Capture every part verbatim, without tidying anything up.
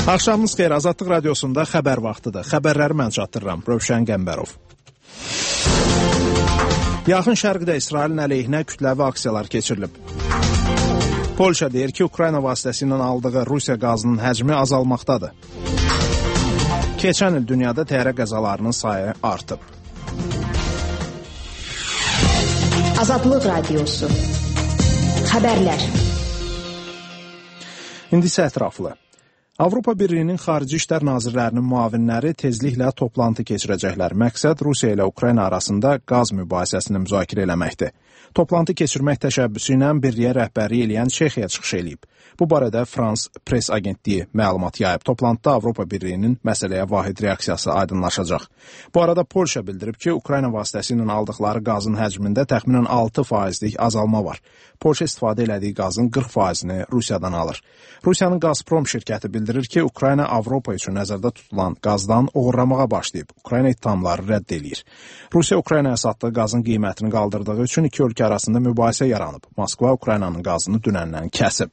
Axşamınız xeyir, Azadlıq Radiosunda xəbər vaxtıdır. Xəbərləri mən çatdırıram, Rövşən Qəmbərov. Yaxın Şərqdə İsrailin əleyhinə kütləvi aksiyalar keçirilib. Polşa deyir ki, Ukrayna vasitəsilə aldığı Rusiya qazının həcmi azalmaqdadır. Keçən il dünyada təyyarə qəzalarının sayı artıb. Azadlıq Radiosu. Xəbərlər. İndi isə ətraflı. Avropa Birliyinin Xarici İşlər Nazirlərinin müavinləri tezliklə toplantı keçirəcəklər. Məqsəd Rusiya ilə Ukrayna arasında qaz mübahisəsini müzakirə eləməkdir. Toplantı keçirmək təşəbbüsü ilə birliyə rəhbərlik eləyən Çexiya çıxış eləyib. Bu barədə Frans Press agentliyi məlumat yayıb. Toplantıda Avropa Birliyinin məsələyə vahid reaksiyası aydınlaşacaq. Bu arada Polşa bildirib ki, Ukrayna vasitəsilə aldıqları qazın həcmində təxminən altı faizlik azalma var. Polşa istifadə elədiyi qazın qırx faizini Rusiyadan alır. Rusiyanın Gazprom şirkəti bildirir ki, Ukrayna Avropa üçün nəzərdə tutulan qazdan oğurlamağa başlayıb. Ukrayna ittihamları rədd eləyir. Rusiya Ukraynaya satdığı qazın qiymətini qaldırdığı üçün iki ölkə arasında mübahisə yaranıb. Moskva Ukraynanın qazını dünəndən kəsib.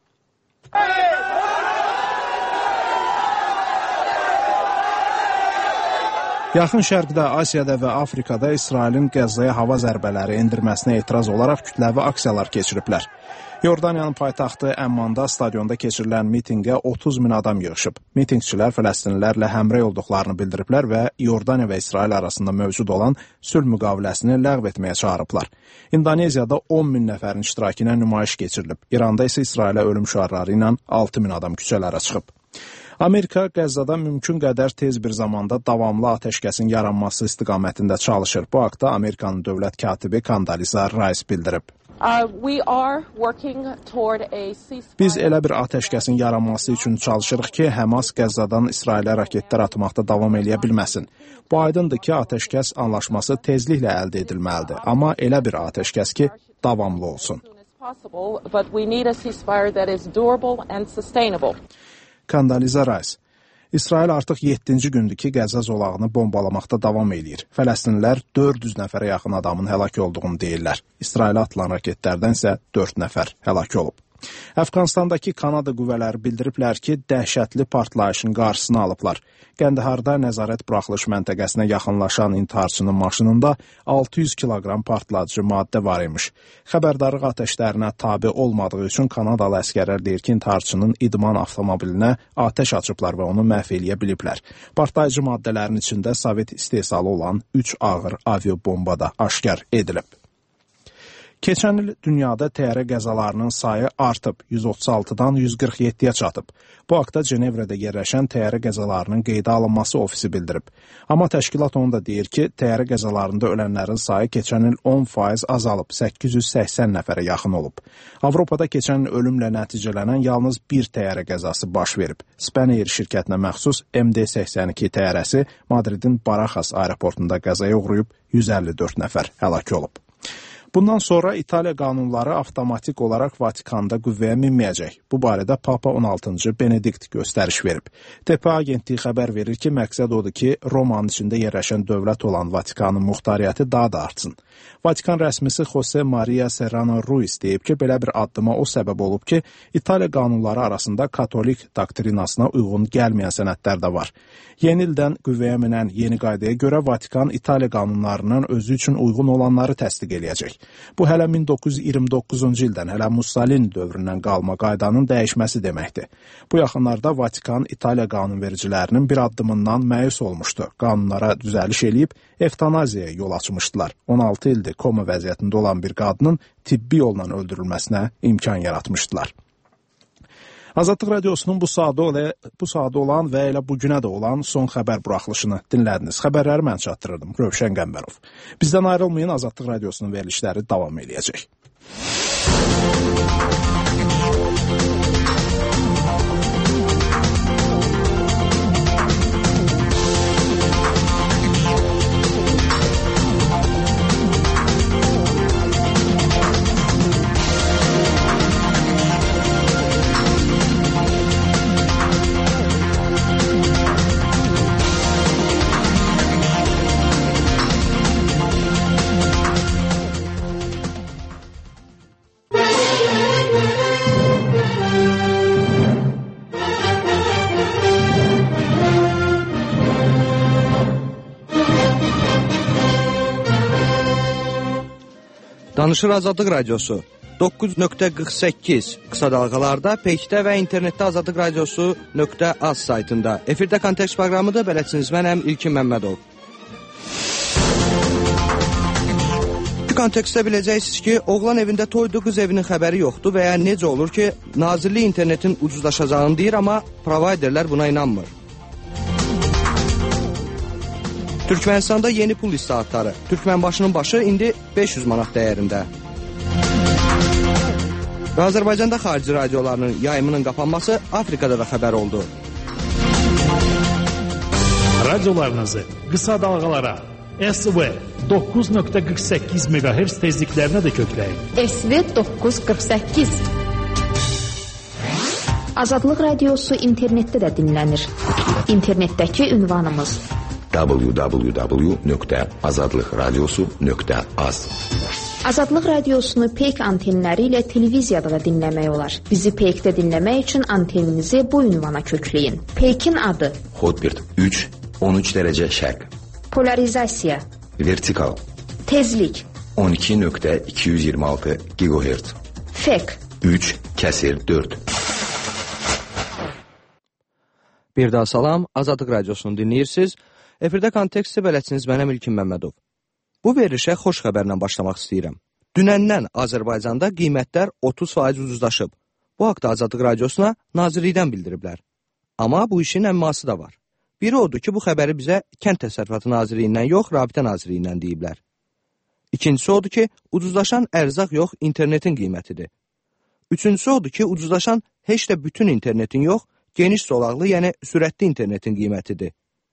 Yaxın Şərqdə, Asiyada və Afrikada İsrailin Qəzzaya hava zərbələri endirməsinə etiraz olaraq kütləvi aksiyalar keçiriblər. Yordaniyanın paytaxtı Əmmanda stadionda keçirilən mitinqə otuz min adam yığışıb. Mitinqçilər Fələstinlilərlə həmrəy olduqlarını bildiriblər və Yordaniya və İsrail arasında mövcud olan sülh müqaviləsini ləğv etməyə çağırıblar. İndoneziyada on min nəfərin iştirakı ilə nümayiş keçirilib. İranda isə İsrailə ölüm şüarları ilə altı min adam küçələrə çıxıb. Amerika Qəzzada mümkün qədər tez bir zamanda davamlı atəşkəsin yaranması istiqamətində çalışır. Bu haqda Amerikanın dövlət katibi Condoleezza Rice bildirib. Biz elə bir atəşkəsin yaranması üçün çalışırıq ki, Həmas Qəzzadan İsrailə raketlər atmaqda davam eləyə bilməsin. Bu aydındır ki, atəşkəs anlaşması tezliklə əldə edilməlidir. Amma elə bir atəşkəs ki, davamlı olsun. Condoleezza Rice. İsrail artıq yeddinci gündür ki, Qəzza zolağını bombalamaqda davam eləyir. Fələstinlilər dörd yüz nəfərə yaxın adamın həlak olduğunu deyirlər. İsrailə atılan raketlərdən isə dörd nəfər həlak olub. Əfqanistandakı Kanada qüvvələri bildiriblər ki, dəhşətli partlayışın qarşısını alıblar. Qəndaharda nəzarət buraxılış məntəqəsinə yaxınlaşan intiharçının maşınında altı yüz kiloqram partlayıcı maddə var imiş. Xəbərdarlıq atəşlərinə tabe olmadığı üçün Kanadalı əskərlər deyir ki, intiharçının idman avtomobilinə atəş açıblar və onu məhv eləyə biliblər. Partlayıcı maddələrin içində Sovet istehsalı olan üç ağır aviabomba da aşkar edilib. Keçən il dünyada təyyarə qəzalarının sayı artıb, yüz otuz altıdan yüz qırx yeddiyə çatıb. Bu haqda Cenevrədə yerləşən təyyarə qəzalarının qeydə alınması ofisi bildirib. Amma təşkilat onu da deyir ki, təyyarə qəzalarında ölənlərin sayı keçən il on faiz azalıb, səkkiz yüz səksən nəfərə yaxın olub. Avropada keçən il ölümlə nəticələnən yalnız bir təyyarə qəzası baş verib. Spanair şirkətinə məxsus M D səksən iki təyyarəsi Madridin Barajas aeroportunda qəzaya uğrayıb, yüz əlli dörd nəfər həlak olub. Bundan sonra İtaliya qanunları avtomatik olaraq Vatikanda qüvvəyə minməyəcək. Bu barədə Papa on altıncı Benedikt göstəriş verib. T P agentliyi xəbər verir ki, məqsəd odur ki, Romanın içində yerləşən dövlət olan Vatikanın muxtariyyəti daha da artsın. Vatikan rəsmisi Jose Maria Serrano Ruiz deyib ki, belə bir addıma o səbəb olub ki, İtaliya qanunları arasında katolik doktrinasına uyğun gəlməyən sənədlər də var. Yeni ildən qüvvəyə minən yeni qaydaya görə Vatikan İtaliya qanunlarının özü üçün uyğun olanları təsdiq eləyəcək. Bu hələ min doqquz yüz iyirmi doqquzuncu ildən, hələ Mussolini dövründən qalma qaydanın dəyişməsi deməkdir. Bu yaxınlarda Vatikan İtaliya qanunvericilərinin bir addımından məyus olmuşdu. Qanunlara düzəliş eləyib, evtanaziyaya yol açmışdılar. on altı ildir koma vəziyyətində olan bir qadının tibbi yolla öldürülməsinə imkan yaratmışdılar. Azadlıq Radiosunun bu saatda, olan, bu saatda olan və elə bugünə də olan son xəbər buraxılışını dinlədiniz. Xəbərləri mən çatdırırdım, Rövşən Qəmbərov. Bizdən ayrılmayın, Azadlıq Radiosunun verilişləri davam eləyəcək. Hey! Danışır Azadlıq Radiosu doqquz nöqtə qırx səkkiz qısa dalğalarda, Peykdə və internetdə azadlıq radiosu nöqtə az saytında. Efirdə Kontekst proqramıdır, bələdçiniz mənəm İlkin Məmmədov. Kontekstdə biləcəksiniz ki, oğlan evində toydu, qız evinin xəbəri yoxdur və ya necə olur ki, Nazirlik internetin ucuzlaşacağını deyir, amma provayderlər buna inanmır. Türkmenistanda yeni pul islahatları. Türkmen başının başı indi beş yüz manat dəyərində. Və Azərbaycanda xarici radiolarının yayımının qapanması Afrikada da xəbər oldu. Radiolarınızı qısa dalğalara S V doqquz nöqtə qırx səkkiz meqahertz tezliklərinə də kökləyin. S V doqquz qırx səkkiz. Azadlıq Radiosu internetdə də dinlənir. İnternetdəki ünvanımız w w w nöqtə azadlıq radiosu nöqtə az. Azadlıq Radiosunu Peyk antenləri ilə televiziyada da dinləmək olar. Bizi Peykdə dinləmək üçün anteninizi bu ünvana kökləyin. Peykin adı Hotbird üç on üç dərəcə şərq. Polarizasiya Vertikal Tezlik on iki nöqtə iki yüz iyirmi altı gigahertz. Fek üç kəsir dörd. Bir daha salam, Azadlıq Radiosunu dinləyirsiniz. Efirdə Kontekstdə bələdçiniz mənəm İlkin Məmmədov. Bu verilişə xoş xəbərlə başlamaq istəyirəm. Dünəndən Azərbaycanda qiymətlər otuz faiz ucuzlaşıb. Bu haqda Azadlıq Radiosuna nazirlikdən bildiriblər. Amma bu işin əmması da var. Biri odur ki, bu xəbəri bizə Kənd Təsərrüfatı Nazirliyindən yox, Rabitə Nazirliyindən deyiblər. İkincisi odur ki, ucuzlaşan ərzaq yox, internetin qiymətidir. Üçüncüsü odur ki, ucuzlaşan heç də bütün internetin yox, geniş zolaqlı, yəni sürətli internetin qiymətidir.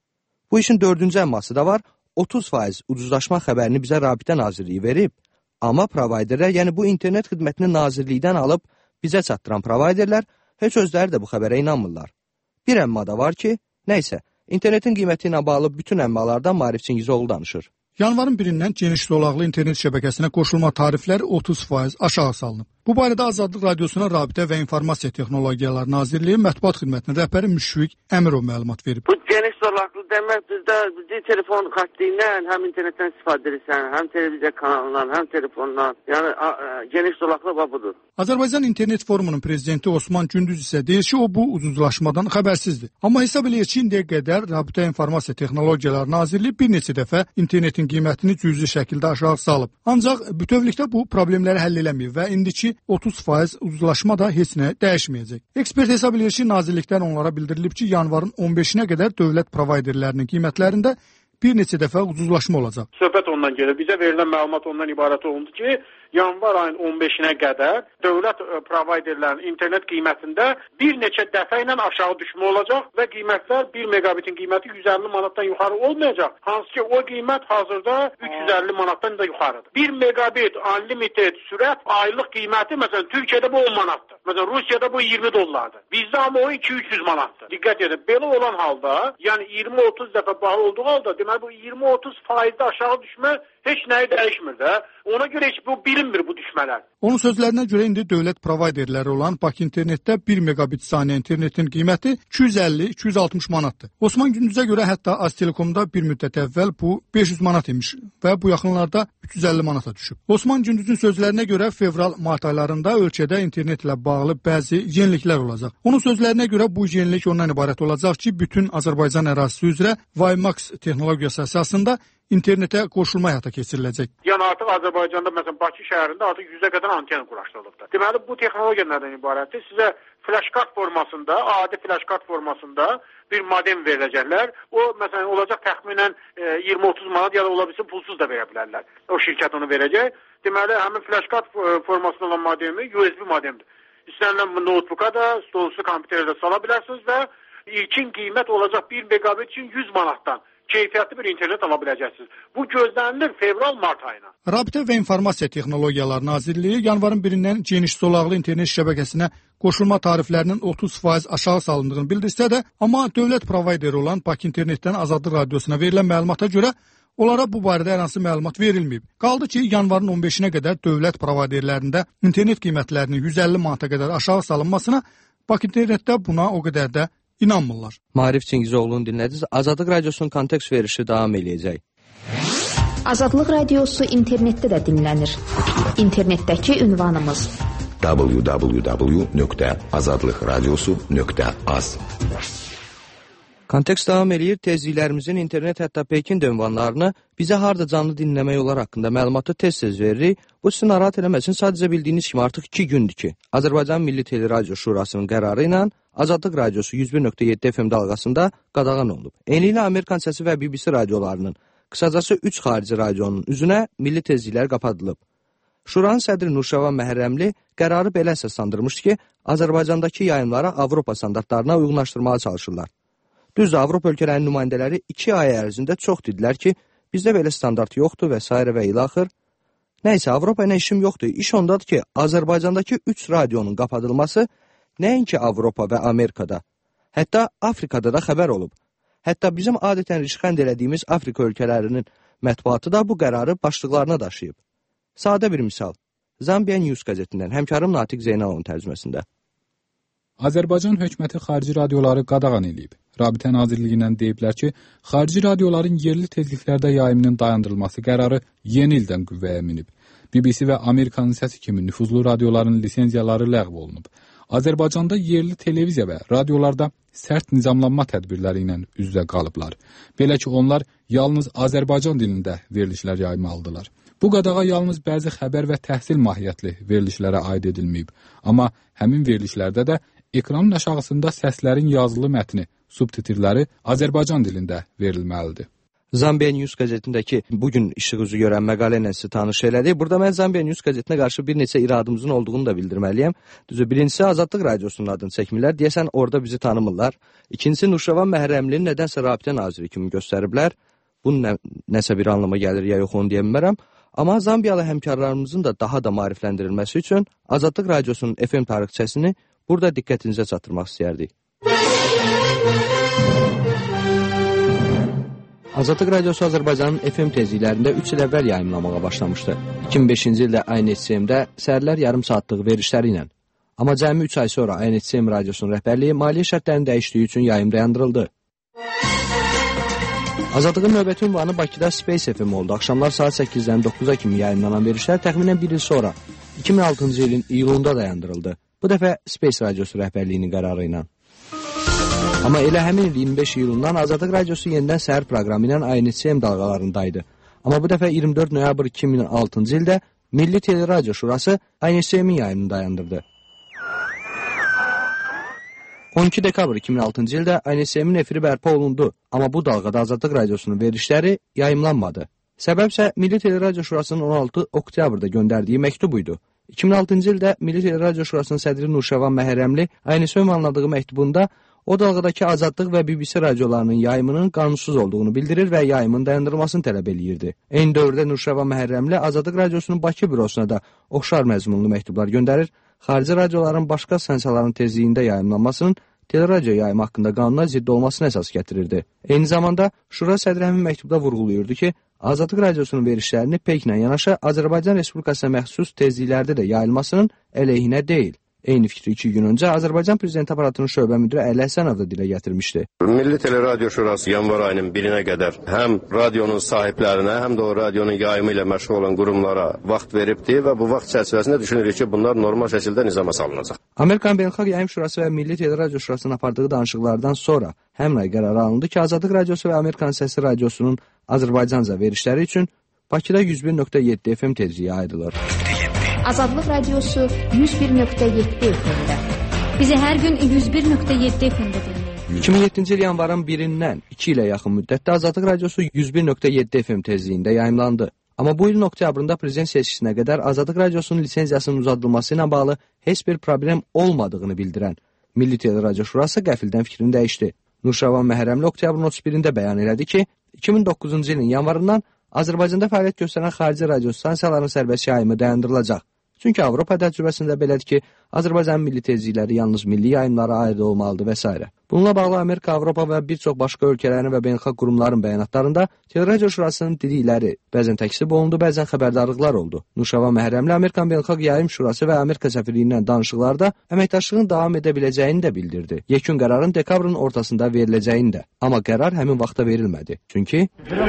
Bu işin dördüncü əmması da var. otuz faiz ucuzlaşma xəbərini bizə Rabitə Nazirliyi verib, amma provayderlər, yəni bu internet xidmətini nazirlikdən alıb bizə çatdıran provayderlər heç özləri də bu xəbərə inanmırlar. Bir əmma da var ki, nəysə, internetin qiyməti ilə bağlı bütün əmmalardan Maarif Çingizoğlu danışır. Yanvarın birindən geniş zolaqlı internet şəbəkəsinə qoşulma tarifləri otuz faiz aşağı salınıb. Bu barədə Azadlıq Radiosuna Rabitə və İnformasiya Texnologiyaları Nazirliyi mətbuat xidmətinin rəhbəri Müşfiq Əmirov məlumat verib. Bu geniş zolaqlı demək bizdə bizdə telefon xətti ilə həm internetdən istifadə edirsən, həm televiziya kanalından, həm telefondan. Yəni a, a, geniş zolaqlı və budur. Azərbaycan İnternet Forumunun prezidenti Osman Gündüz isə deyir ki, o bu ucuzlaşmadan xəbərsizdir. Amma hesab eləyir ki, indiyə qədər Rabitə İnformasiya Texnologiyaları Nazirliyi bir neçə dəfə internetin qiymətini cüzi şəkildə aşağı salıb. Ancaq bütövlükdə bu problemləri həll eləməyib və indiki otuz faiz ucuzlaşma da heç nə dəyişməyəcək. Ekspert hesab eləyir ki, nazirlikdən onlara bildirilib ki, yanvarın on beşinə qədər dövlət provayderlərinin qiymətlərində bir neçə dəfə ucuzlaşma olacaq. Söhbət ondan gelir. Bizə verilən məlumat ondan ibarət oldu ki, yanvar ayın on beşinə qədər dövlət provayderlərin internet qiymətində bir neçə dəfə ilə aşağı düşmə olacaq və qiymətlər bir megabitin qiyməti yüz əlli manatdan yuxarı olmayacaq. Hansı ki, o qiymət hazırda üç yüz əlli manatdan da yuxarıdır. bir megabit unlimited sürət aylıq qiyməti məsələn Türkiyədə bu on manatdır. Məsələn Rusiyada bu iyirmi dollardır. Bizdə amma o iki üç yüz manatdır. Diqqət edin. Belə olan halda, yəni iyirmi otuz dəfə baha olduğu halda, deməli bu iyirmi otuz faizdə aşağı düşmə heç nəyi dəyişmir də. Ona görə heç bu bilinmir bu düşmələr. Onun sözlərinə görə indi dövlət provayderləri olan Bakı internetdə bir megabit saniyə internetin qiyməti iki yüz əlli iki yüz altmış manatdır. Osman Gündüzə görə hətta Aztelekomda bir müddət əvvəl bu beş yüz manat imiş və bu yaxınlarda üç yüz əlli manata düşüb. Osman Gündüzün sözlərinə görə fevral-mart aylarında ölkədə internetlə bağlı bəzi yeniliklər olacaq. Onun sözlərinə görə bu yenilik ondan ibarət olacaq ki, bütün Azərbaycan ərazisi üzrə WiMAX texnologiyası əsasında internetə qoşulma həyata keçiriləcək. Yəni artıq Azərbaycanda məsələn Bakı şəhərində artıq yüzə qədər anten quraşdırılıbdır. Deməli bu texnologiya nədən ibarətdir? Sizə flash kart formasında, adi flash kart formasında bir modem verəcəklər. O məsələn olacaq təxminən iyirmi otuz manat ya da ola bilsin pulsuz da verə bilərlər. O şirkət onu verəcək. Deməli həmin flash kart formasında olan modemi U S B modemdir. İstənilən notebook'a da, stolüstü kompüterə də sala bilərsiniz və ilkin qiymət olacaq bir megabit üçün yüz manatdan keyfiyyətli bir internet ala biləcəksiniz. Bu gözlənilir fevral-mart ayına. Rabitə və İnformasiya Texnologiyaları Nazirliyi yanvarın birindən geniş zolaqlı internet şəbəkəsinə qoşulma tariflərinin otuz faiz aşağı salındığını bildirsə də, amma dövlət provayderi olan Bakı internetdən Azadlıq Radiosuna verilən məlumata görə onlara bu barədə hər hansı məlumat verilməyib. Qaldı ki, yanvarın on beşinə qədər dövlət provayderlərində internet qiymətlərinin yüz əlli manata qədər aşağı salınmasına Bakı internetdə buna o qədər də inanmırlar. Maarif Çingizoğlu'nu dinlədiniz. Azadlıq Radiosunun kontekst verişi davam eləyəcək. Azadlıq Radiosu internetdə də dinlənir. İnternetdəki ünvanımız w w w nöqtə azadlıq radiosu nöqtə az. Kontekst davam eləyir. Tezliklərimizin internet hətta Pekin ünvanlarını bizə harda canlı dinləmək olar haqqında məlumatı tez-tez veririk. Bu sizin narahat eləməsin. Sadəcə bildiyiniz kimi artıq iki gündür ki, Azərbaycan Milli Teleradio Şurasının qərarı ilə Azadlıq Radiosu yüz bir nöqtə yeddi F M dalğasında qadağan olunub. Eynilə Amerikan səsi və B B C radiolarının, qısacası üç xarici radionun üzünə milli tezliklər qapadılıb. Şuranın sədri Nurşavan Məhərrəmli qərarı belə əsaslandırmışdı ki, Azərbaycandakı yayımları Avropa standartlarına uyğunlaşdırmağa çalışırlar. Düzdür, Avropa ölkələrinin nümayəndələri iki ay ərzində çox dedilər ki, bizdə belə standart yoxdur və s. və ilaxır. Nəysə, Avropa ilə işim yoxdur. İş ondadır ki, Azərbaycandakı üç radionun qapadılması nəinki Avropa və Amerikada, hətta Afrikada da xəbər olub. Hətta bizim adətən rişxənd elədiyimiz Afrika ölkələrinin mətbuatı da bu qərarı başlıqlarına daşıyıb. Sadə bir misal. Zambiya News qəzetindən həmkarım Natiq Zeynalovun tərcüməsində. Azərbaycan hökuməti xarici radioları qadağan edib. Rabitə Nazirliyindən deyiblər ki, xarici radioların yerli tezliklərdə yayımının dayandırılması qərarı yeni ildən qüvvəyə minib. B B C və Amerikanın səsi kimi nüfuzlu radioların lisenziyaları ləğv olunub. Azərbaycanda yerli televiziya və radiolarda sərt nizamlanma tədbirləri ilə üz-üzə qalıblar. Belə ki, onlar yalnız Azərbaycan dilində verilişlər yaymalıdırlar. Bu qadağa yalnız bəzi xəbər və təhsil mahiyyətli verilişlərə aid edilməyib. Amma həmin verilişlərdə də ekranın aşağısında səslərin yazılı mətni, subtitrləri Azərbaycan dilində verilməlidir. Zambiya News qəzetindəki bugün işıq üzü görən məqalə ilə sizi tanış elədik. Burada mən Zambiya News qəzetinə qarşı bir neçə iradımızın olduğunu da bildirməliyəm. Düzü, birincisi Azadlıq Radiosunun adını çəkmirlər. Deyəsən orada bizi tanımırlar. İkincisi Nurşavan Məhərrəmlinin nədənsə Rabitə Naziri kimi göstəriblər. Bunun nə, nəsə bir anlama gəlir ya yox onu deyə bilmərəm. Amma Zambiyalı həmkarlarımızın da daha da maarifləndirilməsi üçün Azadlıq Radiosunun F M tarixçəsini burada diqqətinizə çatdırmaq istəyərdik. Azadlıq Radiosu Azərbaycanın F M tezliklərində üç il əvvəl yayımlamağa başlamışdı. iki min beşinci ildə A N C M-də səhərlər yarım saatlıq verilişləri ilə. Amma cəmi üç ay sonra A N C M radiosunun rəhbərliyi maliyyə şərtlərinin dəyişdiyi üçün yayım dayandırıldı. Azadlığın növbəti ünvanı Bakıda Space F M oldu. Axşamlar saat səkkizdən doqquza kimi yayımlanan verilişlər təxminən bir il sonra, iki min altıncı ilin iyulunda dayandırıldı. Bu dəfə Space Radiosu rəhbərliyinin qərarı ilə. Amma elə həmin il iyirmi beş iyulundan Azadlıq Radiosu yenidən səhər proqramı ilə A N C M dalğalarındaydı. Amma bu dəfə iyirmi dörd noyabr iki min altıncı ildə Milli Teleradio Şurası A N C M-in yayımını dayandırdı. on iki dekabr iki min altıncı ildə A N C M-in efiri bərpa olundu, amma bu dalğada Azadlıq Radiosunun verilişləri yayımlanmadı. Səbəb isə Milli Teleradio Şurasının on altı oktyabrda göndərdiyi məktub idi. iki min altıncı ildə Milli Teleradio Şurasının sədri Nurşavan Məhərrəmli A N C M anladığı məktubunda o dalğadakı Azadlıq və B B C radiolarının yayımının qanunsuz olduğunu bildirir və yayımın dayandırılmasını tələb eləyirdi. Eyni dövrdə Nurşavan Məhərrəmli Azadlıq Radiosunun Bakı bürosuna da oxşar məzmunlu məktublar göndərir, xarici radioların başqa stansiyaların tezliyində yayımlanmasının teleradio yayımı haqqında qanuna zidd olmasına əsas gətirirdi. Eyni zamanda Şura sədri həmin məktubda vurğulayırdı ki, Azadlıq Radiosunun verilişlərini Peklə yanaşı Azərbaycan Respublikasına məxsus tezliklərdə də yayılmasının əleyhinə deyil. Eyni fikri iki gün öncə Azərbaycan Prezidenti Aparatının şöbə müdiri Əli Həsənov da dilə gətirmişdi. Milli Teleradio Şurası yanvar ayının birinə qədər həm radionun sahiblərinə, həm də o radionun yayımı ilə məşğul olan qurumlara vaxt veribdi və bu vaxt çərçivəsində düşünürük ki, bunlar normal şəkildə nizama salınacaq. Amerikan Beynəlxalq Yayım Şurası və Milli Teleradio Şurasının apardığı danışıqlardan sonra həmrəy qərarı alındı ki, Azadlıq Radiosu və Amerikan Səsi Radiosunun Azərbaycanca verilişləri üçün Bakıda yüz bir nöqtə yeddi F M tezliyi ayrılır. Azadlıq Radiosu yüz bir nöqtə yeddi F M-də. Bizi hər gün yüz bir nöqtə yeddi F M-də dinləyin. iki min yeddinci il yanvarın birindən iki ilə yaxın müddətdə Azadlıq Radiosu yüz bir nöqtə yeddi F M tezliyində yayımlandı. Amma bu ilin oktyabrında prezident seçkisinə qədər Azadlıq Radiosunun lisenziyasının uzadılması ilə bağlı heç bir problem olmadığını bildirən Milli Teleradio Şurası qəfildən fikrini dəyişdi. Nurşavan Məhərrəmli oktyabrın otuz birində bəyan elədi ki, iki min doqquzuncu ilin yanvarından Azərbaycanda fəaliyyət göstərən xarici radio stansiyaların sərbəst yayımı dayandırılacaq. Çünki Avropa təcrübəsində belədir ki, Azərbaycan milli tezlikləri yalnız milli yayımlara aid olmalıdır və s. Bununla bağlı Amerika, Avropa və bir çox başqa ölkələrin və beynəlxalq qurumların bəyanatlarında Teleradio Şurasının dedikləri bəzən təkzib olundu, bəzən xəbərdarlıqlar oldu. Nuşava Məhrəmli Amerikan Beynəlxalq Yayım Şurası və Amerika səfirliyindən danışıqlarda əməkdaşlığın davam edə biləcəyini də bildirdi. Yekun qərarın dekabrın ortasında veriləcəyini də. Amma qərar həmin vaxtda verilmədi. Çünki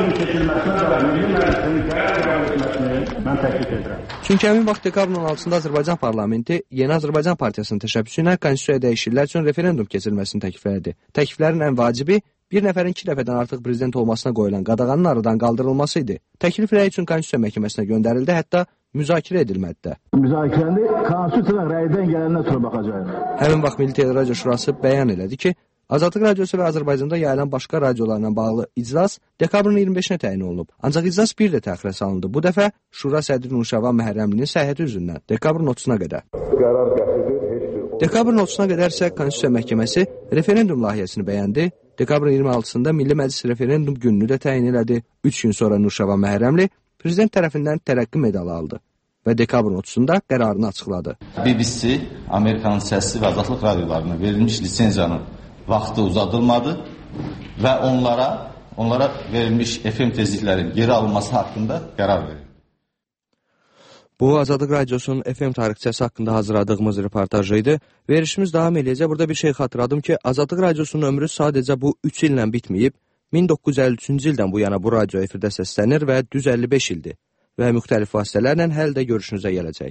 Çünki həmin vaxt dekabrın on altısında Azərbaycan parlamenti Yeni Azərbaycan Partiyasının təşəbbüsü ilə konstitusiya dəyişikliklər üçün referendum keçirilməsini təklif etdi. Təkliflərin ən vacibi bir nəfərin iki dəfədən artıq prezident olmasına qoyulan qadağanın aradan qaldırılması idi. Təklif rəy üçün konstitusiya məhkəməsinə göndərildi, hətta müzakirə edilmədi də. Müzakirəndə konstitusiya rəydən gələndən sonra baxacağıq. Həmin vaxt Milli Teleradio Şurası bəyan elədi ki, Azadlıq Radiosu və Azərbaycanda yayılan başqa radiolarla bağlı iclas dekabrın iyirmi beşinə təyin olunub. Ancaq iclas bir də təxirə salındı. Bu dəfə Şura sədri Nuşava Məhrəmlinin səhhəti üzündən dekabrın otuzuna qədər. Dekabrın otuzuna qədər isə Konstitusiya Məhkəməsi referendum layihəsini bəyəndi. Dekabrın iyirmi altısında Milli Məclis referendum gününü də təyin elədi. üç gün sonra Nuşava Məhrəmli prezident tərəfindən tərəqqi medalı aldı və dekabrın otuzunda qərarını açıqladı. B B C Amerikanın səsli və azadlıq radiolarına verilmiş lisenziyanın vaxtı uzadılmadı və onlara onlara verilmiş F M tezliklərin geri alınması haqqında qərar verildi. Bu, Azadlıq Radiosunun F M tarixçəsi haqqında hazırladığımız reportajı idi. Verişimiz davam edəcək. Burada bir şey xatırladım ki, Azadlıq Radiosunun ömrü sadəcə bu üç illə bitməyib. min doqquz yüz əlli üçüncü ildən bu yana bu radio efirdə səslənir və düz əlli beş ildir və müxtəlif vasitələrlə həll də görüşünüzə gələcək.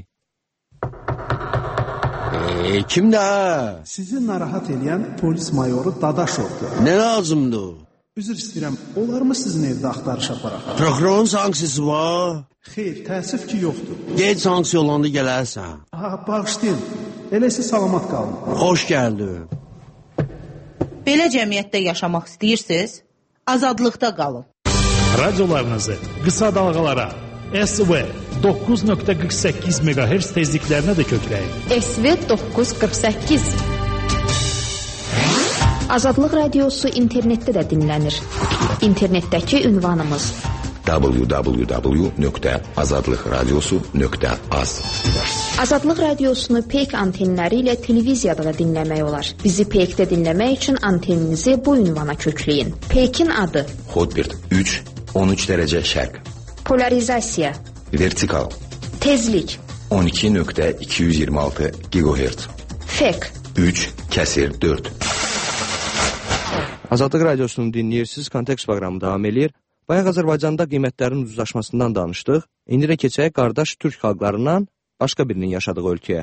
E, kimdə? Sizi narahat edən polis mayoru Dadaşovdur. Nə lazımdır? Üzr istəyirəm, olar mı sizin evdə axtarış aparaq? Prokurorun sanksiyası var? Xeyr, təəssüf ki, yoxdur. Gec sanksiya olanda gələrsən. Ha, bağışlayın, eləsi salamat qalın. Xoş gəldin. Belə cəmiyyətdə yaşamaq istəyirsiniz? Azadlıqda qalın. Radiolarınızı qısa dalğalara S V doqquz nöqtə qırx səkkiz meqahertz tezliklərinə də kökləyin. S V doqquz qırx səkkiz. Azadlıq Radiosu internetdə də dinlənir. İnternetdəki ünvanımız w w w nöqtə azadlıqradiosu nöqtə az. Azadlıq Radiosunu Peyk antenləri ilə televiziyada da dinləmək olar. Bizi Peykdə dinləmək üçün anteninizi bu ünvana kökləyin. Peykin adı Hotbird üç on üç dərəcə şərq. Polarizasiya Vertikal Tezlik on iki nöqtə iki yüz iyirmi altı gigahertz. Fek üç kəsir dörd. Azadlıq Radiosunu dinləyirsiniz. Kontekst proqramı davam edir. Bayaq Azərbaycanda qiymətlərin ucuzlaşmasından danışdıq. İndi də keçək qardaş türk xalqlarından başqa birinin yaşadığı ölkəyə.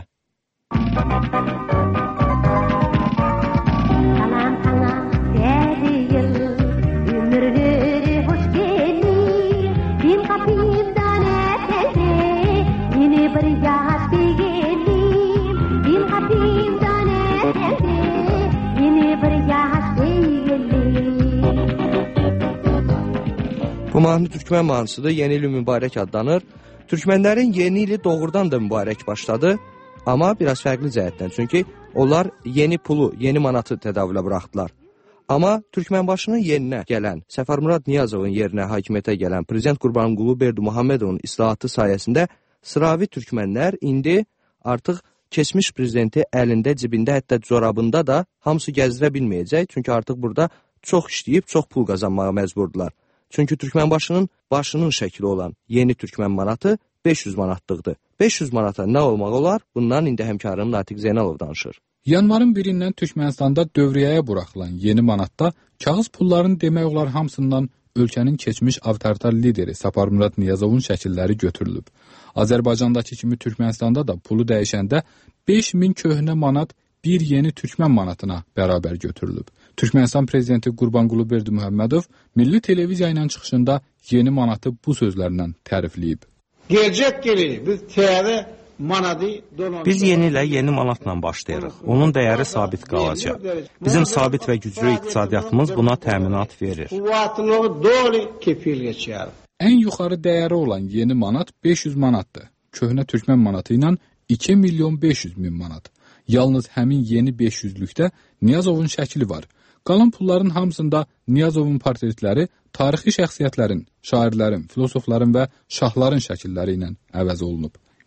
Bu mahnı türkmən mahnısıdır, yeni ili mübarək adlanır. Türkmənlərin yeni ili doğrudan da mübarək başladı, amma biraz fərqli cəhətdən. Çünki onlar yeni pulu, yeni manatı tədavülə buraxdılar. Amma Türkmənbaşının yerinə gələn, Səfərmurad Niyazovun yerinə hakimiyyətə gələn Prezident Qurbanqulu Berdimuhamedovun islahatı sayəsində sıravi türkmənlər indi artıq keçmiş prezidenti əlində, cibində, hətta corabında da hamısı gəzdirə bilməyəcək. Çünki artıq burada çox işləyib, çox pul qazanmağa məcburdular. Çünki Türkmənbaşının başının şəkli olan yeni türkmən manatı beş yüz manatlıqdır. beş yüz manata nə olmaq olar? Bundan indi həmkarım Natiq Zeynalov danışır. Yanvarın birindən Türkmənistanda dövriyyəyə buraxılan yeni manatda kağız pulların demək olar hamısından ölkənin keçmiş avtoritar lideri Səfərmurad Niyazovun şəkilləri götürülüb. Azərbaycandakı kimi Türkmənistanda da pulu dəyişəndə beş min köhnə manat bir yeni türkmən manatına bərabər götürülüb. Türkmənistan prezidenti Qurbanqulu Berdimuhamedov milli televiziya ilə çıxışında yeni manatı bu sözlərlə tərifləyib. Gələcək gəlir, biz təyyarə manatı dolan. Biz yeni ilə yeni manatla başlayırıq. Onun dəyəri sabit qalacaq. Bizim sabit və güclü iqtisadiyyatımız buna təminat verir. Quvvatlığı dolu kefil geçər. Ən yuxarı dəyəri olan yeni manat beş yüz manatdır. Köhnə türkmən manatı ilə iki milyon beş yüz min manat. Yalnız həmin yeni beş yüzlükdə Niyazovun şəkli var. Qalan pulların hamısında Niyazovun portretləri tarixi şəxsiyyətlərin, şairlərin, filosofların və şahların şəkilləri ilə əvəz olunub.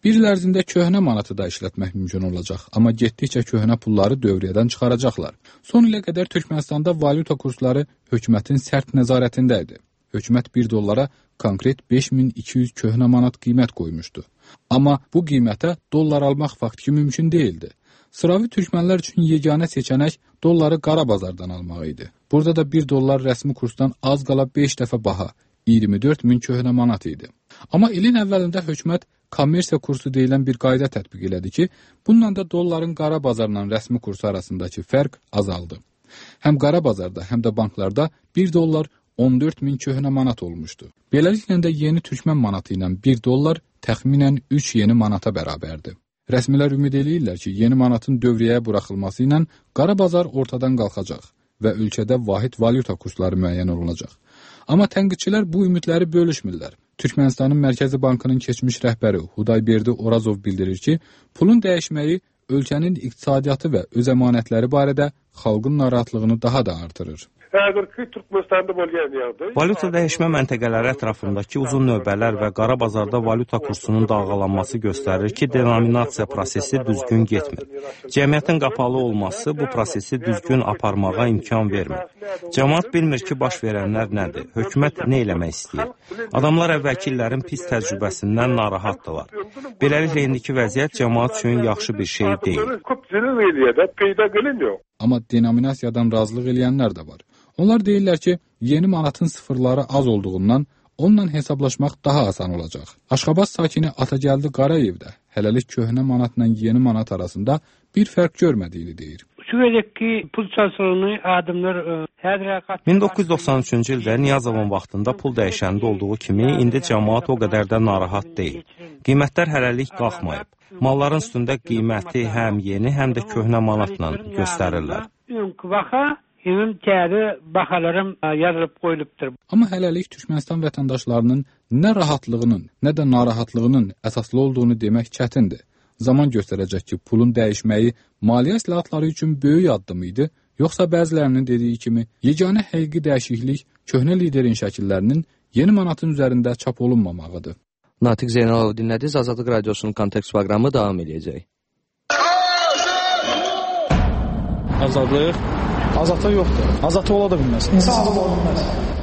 Bir il ərzində köhnə manatı da işlətmək mümkün olacaq, amma getdikcə köhnə pulları dövriyyədən çıxaracaqlar. Son ilə qədər Türkmənistanda valyuta kursları hökumətin sərt nəzarətində idi. Hökumət bir dollara konkret beş min iki yüz köhnə manat qiymət qoymuşdu. Amma bu qiymətə dollar almaq faktiki mümkün deyildi. Sıravi türkmənlər üçün yeganə seçənək dolları qara bazardan almaq idi. Burada da bir dollar rəsmi kursdan az qala beş dəfə baha, iyirmi dörd min köhnə manat idi. Amma ilin əvvəlində hökumət kommersiya kursu deyilən bir qayda tətbiq elədi ki, bununla da dolların qara bazarla rəsmi kursu arasındakı fərq azaldı. Həm qara bazarda, həm də banklarda bir dollar on dörd min köhnə manat olmuşdu. Beləliklə də yeni türkmən manatı ilə bir dollar təxminən üç yeni manata bərabərdir. Rəsmilər ümid eləyirlər ki, yeni manatın dövriyyəyə buraxılması ilə qara bazar ortadan qalxacaq və ölkədə vahid valyuta kursları müəyyən olunacaq. Amma tənqidçilər bu ümidləri bölüşmürlər. Türkmənistanın Mərkəzi Bankının keçmiş rəhbəri Hudayberdi Orazov bildirir ki, pulun dəyişməyi ölkənin iqtisadiyyatı və öz əmanətləri barədə xalqın narahatlığını daha da artırır. Valyuta dəyişmə məntəqələri ətrafındakı uzun növbələr və qara bazarda valyuta kursunun dalğalanması göstərir ki, denominasiya prosesi düzgün getmir. Cəmiyyətin qapalı olması bu prosesi düzgün aparmağa imkan vermir. Cəmaət bilmir ki, baş verənlər nədir, hökumət nə eləmək istəyir. Adamlar əvvəlki illərin pis təcrübəsindən narahatdırlar. Beləliklə, indiki vəziyyət cəmaət üçün yaxşı bir şey deyil. Amma denominasiyadan razılıq eləyənlər də var. Onlar deyirlər ki, yeni manatın sıfırları az olduğundan onunla hesablaşmaq daha asan olacaq. Aşxabaz sakini Atagəldi Qarayev də hələlik köhnə manatla yeni manat arasında bir fərq görmədiyini deyir. min doqquz yüz doxsan üçüncü ildə Niyazovun vaxtında pul dəyişəndə olduğu kimi, indi cəmaat o qədər də narahat deyil. Qiymətlər hələlik qalxmayıb. Malların üstündə qiyməti həm yeni, həm də köhnə manatla göstərirlər. Amma hələlik Türkmənistan vətəndaşlarının nə rahatlığının, nə də narahatlığının əsaslı olduğunu demək çətindir. Zaman göstərəcək ki, pulun dəyişməyi maliyyə islahatları üçün böyük addım idi, yoxsa bəzilərinin dediyi kimi, yeganə həqiqi dəyişiklik köhnə liderin şəkillərinin yeni manatın üzərində çap olunmamağıdır. Natiq Zeynalov dinlədiniz. Azadlıq Radiosunun kontekst proqramı davam edəcək. Azadlıq? Azadlıq yoxdur. Azadlıq ola da bilməz. İnsan azad ola bilməz.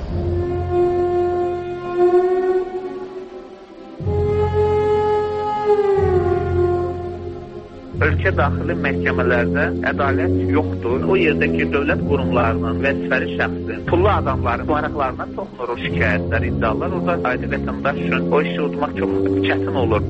Ölkə daxili məhkəmələrdə ədalət yoxdur. O yerdəki dövlət qurumlarının vəzifəli şəxsin, pullu adamların maraqlarına toxunur o şikayətlər, iddialar. Orada adi vətəndaş üçün o işi udmaq çox çətin olur.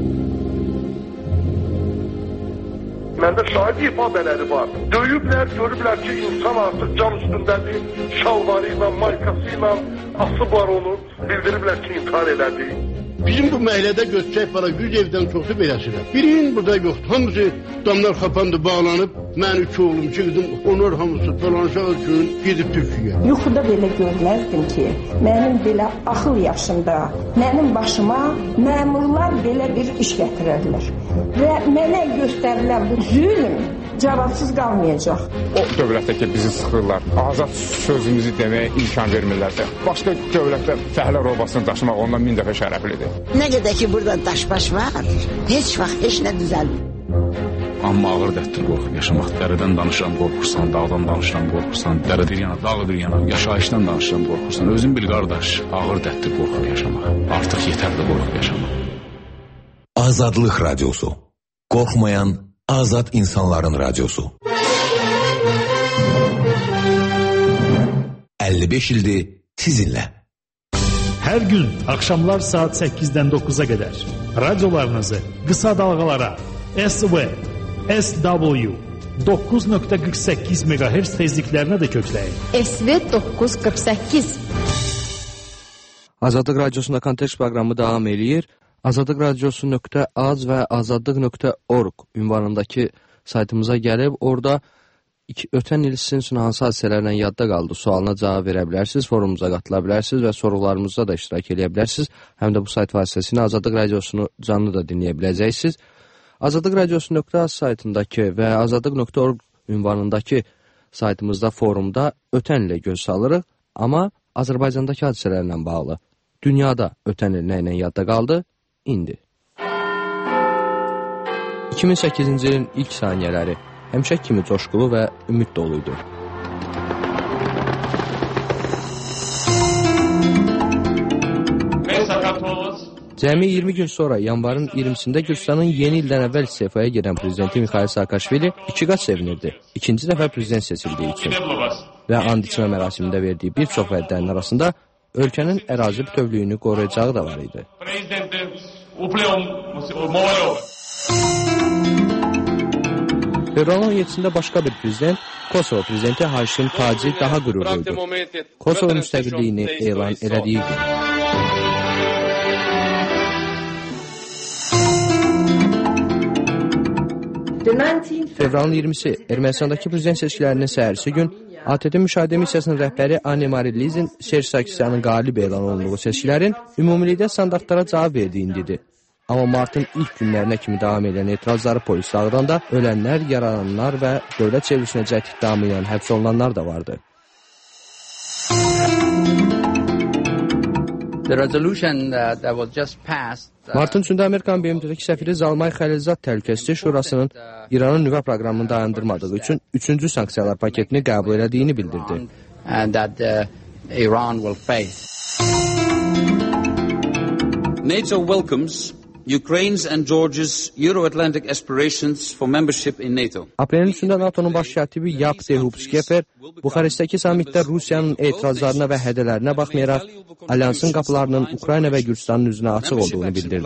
Məndə şahid ifadələri var. Döyüblər, görüblər ki, insan artıq cam üstündədir, şalvarı ilə, maykası ilə asıb var onu. Bildiriblər ki, intihar elədi. Bizim bu məhəllədə göstərək var, yüz evdən çoxdur beləsidir. Birinin burada yoxdur. Hamısı damlar xapandı, bağlanıb. Mən üç oğlum, iki qızım, onlar hamısı dolanışaq üçün gedib Türkiyə. Yuxuda belə görməzdim ki, mənim belə axıl yaşında, mənim başıma məmurlar belə bir iş gətirərlər. Və mənə göstərilən bu zülm cavabsız qalmayacaq. O dövlətdə ki, bizi sıxırlar, azad sözümüzü deməyə imkan vermirlərsə, başqa dövlətdə fəhlə robasını daşımaq ondan min dəfə şərəflidir. Nə qədər ki, burada daş-baş var, heç vaxt heç nə düzəlmir. Amma ağır dətdir qorxub yaşamaq. Dərədən danışıram, qorxursan, dağdan danışıram, qorxursan, dərədir yana, dağıdır yana, yaşayışdan danışıram, qorxursan. Özün bil, qardaş, ağır dətdir qorxub yaşamaq. Artıq yetərli qorxub yaşamaq. Azadlıq Radyosu. Qorxmayan azad insanların radyosu. əlli beş ildir sizinlə. Hər gün axşamlar saat səkkizdən doqquza qədər radiolarınızı qısa dalğalara S V, S W doqquz nöqtə qırx səkkiz meqahertz tezliklərinə də kökləyin. S V doqquz qırx səkkiz. Azadlıq Radiosunda kontekst proqramı davam eləyir. azadlıq radiosu nöqtə az və azadlıq nöqtə org ünvanındakı saytımıza gəlib, orada iki, ötən il sizin üçün hansı hadisələrlə yadda qaldı sualına cavab verə bilərsiniz, forumumuza qatıla bilərsiniz və sorularımızda da iştirak edə bilərsiniz. Həm də bu sayt vasitəsilə Azadlıq Radiosunu canlı da dinləyə biləcəksiniz. azadlıq radiosu nöqtə az saytındakı və azadlıq nöqtə org ünvanındakı saytımızda forumda ötən ilə göz salırıq, amma Azərbaycandakı hadisələrlə bağlı dünyada ötən il nə ilə yadda qaldı? İndi. iki min səkkizinci ilin ilk saniyələri həmişə kimi coşqulu və ümid dolu idi. Cəmi iyirmi gün sonra yanvarın iyirmisində Gürcüstanın yeni ildən əvvəl istefaya gedən prezidenti Mikhail Saakashvili iki qat sevinirdi. İkinci dəfə prezident seçildiyi üçün və and içmə mərasimində verdiyi bir çox vədlərin arasında ölkənin ərazi bütövlüyünü qoruyacağı da var idi. Fevralın on yeddisində başqa bir prezident, Kosovo prezidenti Haşim Taci daha qürurluydu. Kosovo müstəqilliyini elan elədiyi gün. Fevralın iyirmisi Ermənistandakı prezident seçkilərinin səhərisi gün A T T müşahidə missiyasının rəhbəri Anne Marilizin Serj Sarkisyanın qalib elan olunduğu seçkilərin ümumilikdə standartlara cavab verdiyini dedi. Amma martın ilk günlərinə kimi davam edən etirazları polis dağıdanda ölənlər, yaralananlar və dövlət çevrilişinə cəhd iddiamı ilə həbs olunanlar da vardı. Martın üçündə Amerikanın B M T'dəki səfiri Zalmay Xəlilzad Təhlükəsizlik Şurasının İranın nüvə proqramını dayandırmadığı üçün üçüncü sanksiyalar paketini qəbul edədiyini bildirdi. NATO welcomes Ukraine's and Georgia's Euro-Atlantic aspirations for membership in NATO. Aprelin üçündə NATO'nun baş katibi Yap Dehupskeper Buxarestdəki samitdə Rusiyanın etirazlarına və hədələrinə baxmayaraq alyansın qapılarının Ukrayna və Gürcüstanın üzünə açıq olduğunu bildirdi.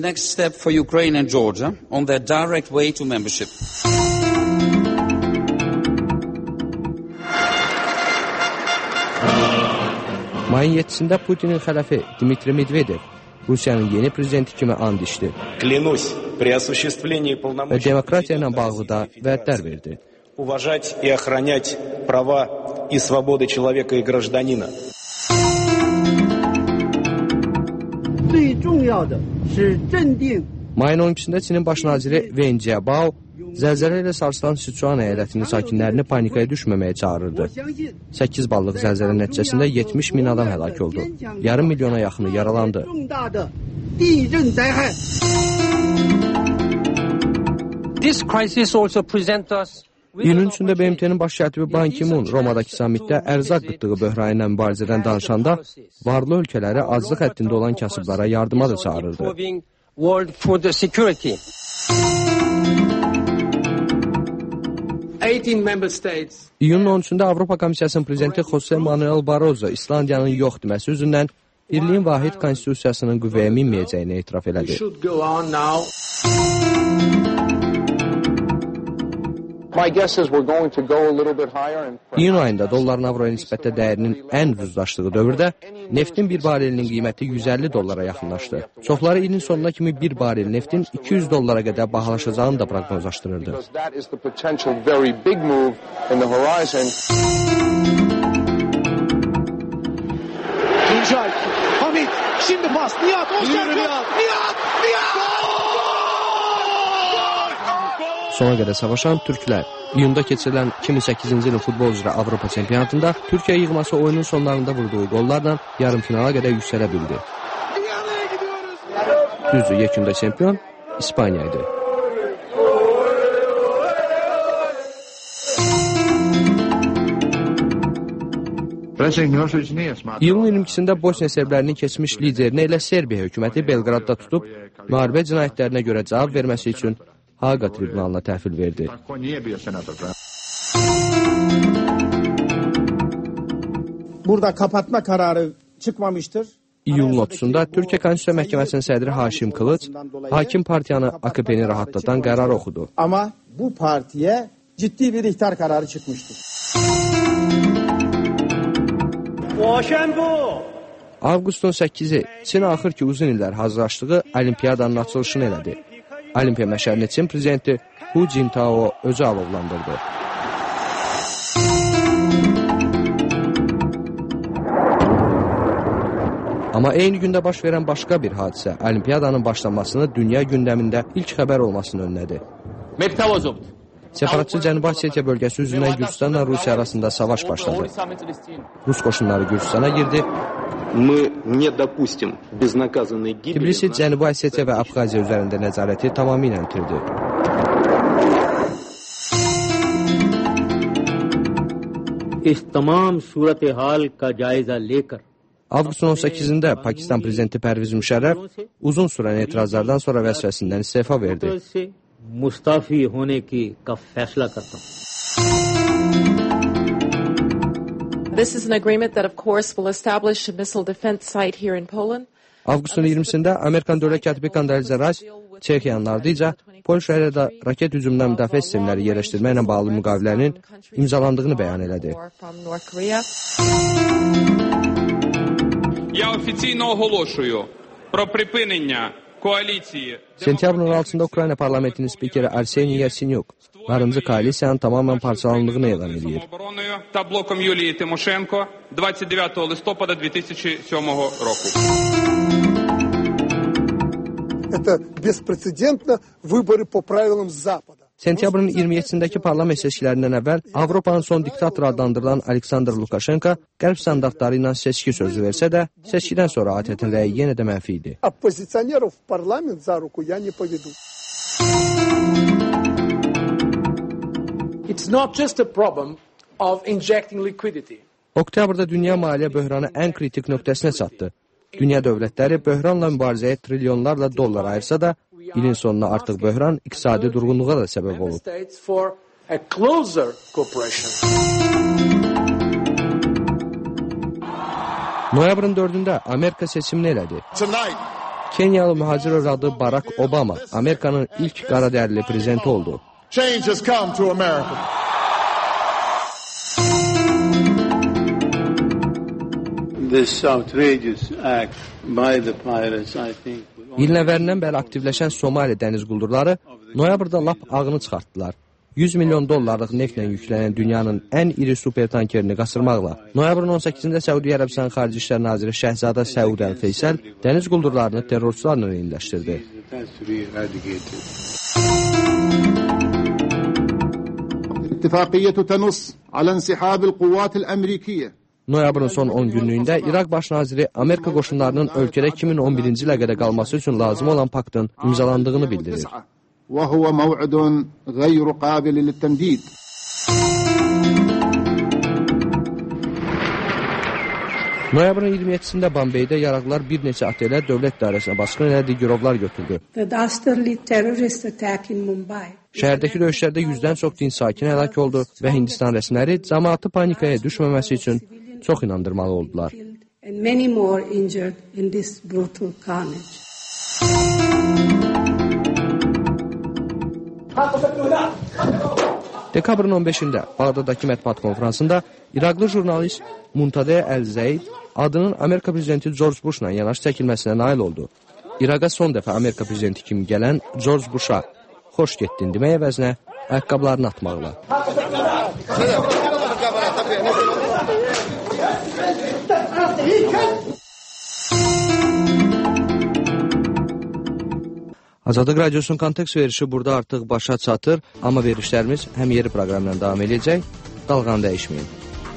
Mayın yeddisində Putinin xələfi Dmitri Medvedev Rusiyanın yeni prezidenti kimi and içdi və demokratiya ilə bağlı da vədlər verdi. Mayın on ikisində Çinin baş naziri Wen Jiabao zəlzələ ilə sarsılan Sichuan əyalətinin sakinlərini panikaya düşməməyə çağırırdı. səkkiz ballıq zəlzələ nəticəsində yetmiş min adam həlak oldu. Yarım milyona yaxını yaralandı. İyunun üçündə B M T'nin baş katibi Ban Ki-moon Romadakı samitdə ərzaq qıtlığı böhranı ilə mübarizədən danışanda varlı ölkələri azlıq həddində olan kasıblara yardıma da çağırırdı. İyunun on üçündə Avropa Komissiyasının prezidenti Jose Manuel Barroso İslandiyanın yox deməsi üzündən birliyin vahid konstitusiyasının qüvvəyə minməyəcəyini etiraf elədi. İyun ayında dolların avroya nisbətdə dəyərinin ən ucuzlaşdığı dövrdə neftin bir barelinin qiyməti yüz əlli dollara yaxınlaşdı. Çoxları ilin sonuna kimi bir barel neftin iki yüz dollara qədər bahalaşacağını da proqnozlaşdırırdı. Tuncay, Hamit, şimdi pas, Nihat, Nihat, Nihat, Nihat! Sona qədər savaşan türklər iyunda keçirilən iki min səkkizinci ilin futbol üzrə Avropa çempionatında Türkiyə yığması oyunun sonlarında vurduğu qollarla yarım finala qədər yüksələ bildi. Düzdür, yekunda çempion İspaniya idi. İyulun iyirmi ikisində Bosniya serblərinin keçmiş liderini elə Serbiya hökuməti Belqradda tutub, müharibə cinayətlərinə görə cavab verməsi üçün Haqa tribunalına təhvil verdi. Burada kapatma kararı çıkmamıştır. İyulun otuzunda Türkiyə Konstitusiya Məhkəməsinin sədri Haşim Kılıç hakim partiyanı A K P'ni rahatlatan qərar oxudu. Ama bu partiye ciddi bir ihtar kararı çıkmıştır. Avqustun səkkizi Çin axır ki uzun illər hazırlaşdığı olimpiyadanın açılışını elədi. Olimpiya məşərini Çin prezidenti Hu Jintao özü alovlandırdı. Amma eyni gündə baş verən başqa bir hadisə olimpiyadanın başlanmasını dünya gündəmində ilk xəbər olmasını önlədi. Separatçı Cənubi Osetiya bölgəsi üzrə Gürcüstanla Rusiya arasında savaş başladı. Rus qoşunları Gürcüstana girdi. Tbilisi Cənubi Osetiya və Abxaziya üzərində nəzarəti tamamilə itirdi. इस तमाम सूरत हाल का जायजा लेकर Avqustun on səkkizində Pakistan prezidenti Pərviz Müşərrəf uzun sürən etirazlardan sonra vəzifəsindən istefa verdi. Mustafi होने की का फैसला करता हूँ. This is an agreement that of course will establish a missile defense site here in Poland. Avqustun iyirmisində Amerikan dövlət katibi Kondoliza Rice Çexiyanın ardınca Polşaya da raket hücumundan müdafiə sistemləri yerləşdirməklə bağlı müqavilənin imzalandığını bəyan elədi. Я офіційно оголошую про припинення коаліції. Sentyabrın on altısında Ukrayna parlamentinin spikeri Arseniy Yatsenyuk narıncı koalisiyanın tamamen parçalandığını elan edir. Та блоком Юлії Тимошенко двадцять дев'ятого листопада дві тисячі сьомого року. Это беспрецедентно выборы по правилам Запада. Sentyabrın iyirmi yeddisindəki parlament seçkilərindən əvvəl Avropanın son diktator adlandırılan Aleksandr Lukashenko qərb standartları ilə seçki sözü versə də, seçkidən sonra A T T-nin rəyi yenə də mənfi idi. Оппозиционеров в парламент за руку я не поведу. It's not just a problem of injecting liquidity. Oktyabrda dünya maliyyə böhranı ən kritik nöqtəsinə çatdı. Dünya dövlətləri böhranla mübarizəyə trilyonlarla dollar ayırsa da, ilin sonuna artıq böhran iqtisadi durğunluğa da səbəb olub. Noyabrın dördündə Amerika seçimini elədi. Kenyalı mühacir övladı Barack Obama Amerikanın ilk qara dərili prezidenti oldu. Change has come to America. This outrageous act by the pirates, I think. İlin əvvəlindən bəri aktivləşən Somali dəniz quldurları noyabrda lap ağını çıxartdılar. yüz milyon dollarlıq neftlə yüklənən dünyanın ən iri supertankerini qaçırmaqla. Noyabrın on səkkizində Səudiyyə Ərəbistan Xarici İşlər Naziri Şəhzadə Səud Əl-Feysəl dəniz quldurlarını terrorçularla eyniləşdirdi. İttifaqiyyə tənus alə insihab el-quvvat el-Amerikiyyə. Noyabrın son on günlüyündə İraq baş naziri Amerika qoşunlarının ölkədə iki min on birinci ilə qədər qalması üçün lazım olan paktın imzalandığını bildirir. وهو موعد غير قابل للتمديد. Noyabrın iyirmi yeddisində Bambeydə yaraqlılar bir neçə otelə dövlət dairəsinə basqın elədiyi girovlar götürdü. Şəhərdəki döyüşlərdə yüzdən çox din sakini həlak oldu və Hindistan rəsmiləri cəmaatı panikaya düşməməsi üçün çox inandırmalı oldular. Dekabrın on beşində Bağdadakı mətbuat konfransında İraqlı jurnalist Muntadeh Əl-Zeyd adının Amerika prezidenti George Bushla yanaşı çəkilməsinə nail oldu. İraqa son dəfə Amerika prezidenti kimi gələn George Bush'a xoş getdin demək əvəzinə ayaqqabılarını atmaqla. Azadlıq Radiosunun kontekst verişi burada artıq başa çatır, amma verişlərimiz həm yeri proqramla davam edəcək, dalğanı dəyişməyin.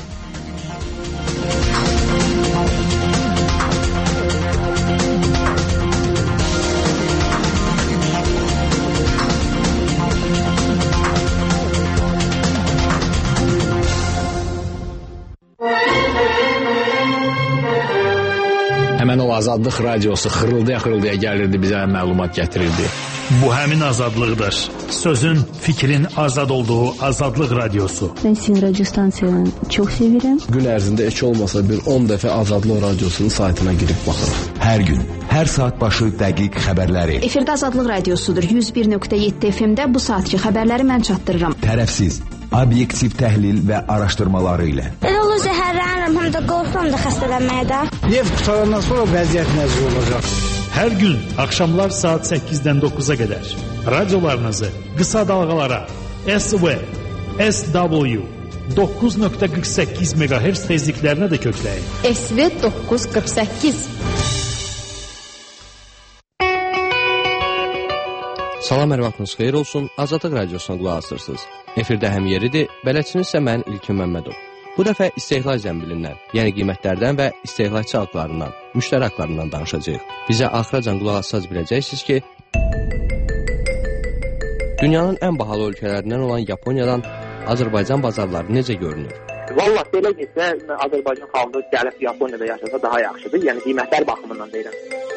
Həmən o Azadlıq Radiosu xırıldaya-xırıldaya gəlirdi, bizə məlumat gətirirdi. Bu həmin azadlıqdır. Sözün, fikrin azad olduğu Azadlıq Radiosu. Ben sizin radyo stansiyanı çox sevirəm. Gün ərzində heç olmasa bir on dəfə Azadlıq Radiosunun saytına girib baxırıq. Hər gün, hər saat başı dəqiq xəbərləri. Efirdə Azadlıq Radiosudur. yüz bir nöqtə yeddi F M-də bu saatki xəbərləri mən çatdırıram. Tərəfsiz, obyektiv təhlil və araşdırmaları ilə. Elə olur zəhərlənirəm, həm də qorxuram da xəstələnməyə də. Neft qutarandan sonra vəziyyət nəzir olacaq. Hər gün axşamlar saat səkkizdən doqquza qədər radiolarınızı qısa dalğalara S V, S W doqquz nöqtə qırx səkkiz meqahertz tezliklərinə də kökləyin. S V doqquz qırx səkkiz. Salam, hər vaxtınız xeyir olsun. Azadlıq Radiosuna qulaq asırsınız. Efirdə həm yeridir, bələdçiniz isə mən İlkin Məmmədov. Bu dəfə istehlak zəmbilindən, yəni qiymətlərdən və istehlakçı haqlarından, müştəri haqlarından danışacağıq. Bizə axıracan qulaq assaz biləcəksiniz ki, dünyanın ən bahalı ölkələrindən olan Yaponiyadan Azərbaycan bazarları necə görünür? Valla belə getsə, Azərbaycan xalqı gəlib Yaponiyada yaşasa daha yaxşıdır. Yəni qiymətlər baxımından deyirəm.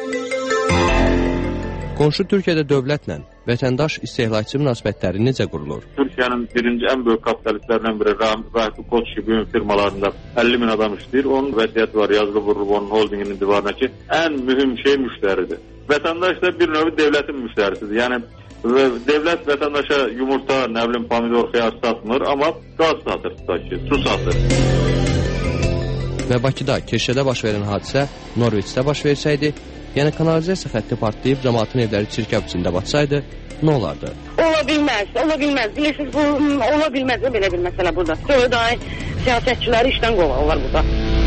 Qonşu Türkiyədə dövlətlə vətəndaş istehlakçı münasibətləri necə qurulur? Türkiyənin birinci ən böyük kapitalistlərindən biri Rahmi Koç gibi firmalarında əlli min adam işləyir. Onun vəsiyyəti var, yazılı vurulub onun holdinginin divarına ki, ən mühüm şey müştəridir. Vətəndaş da bir növ dövlətin müştərisidir. Yəni devlet vətəndaşa yumurta, nə bilim, pomidor, xiyar satmır, amma qaz satır, tutaq, su satır. Və Bakıda, Keşədə baş verən hadisə Norveçdə baş versəydi, yəni kanalizasiya xətti partlayıb cəmaatın evləri çirkab içində batsaydı, nə olardı? Ola bilməz, ola bilməz. Bilirsiniz, bu ola bilməz də belə bir məsələ burada. Sonra da siyasətçiləri işdən qovarlar burada.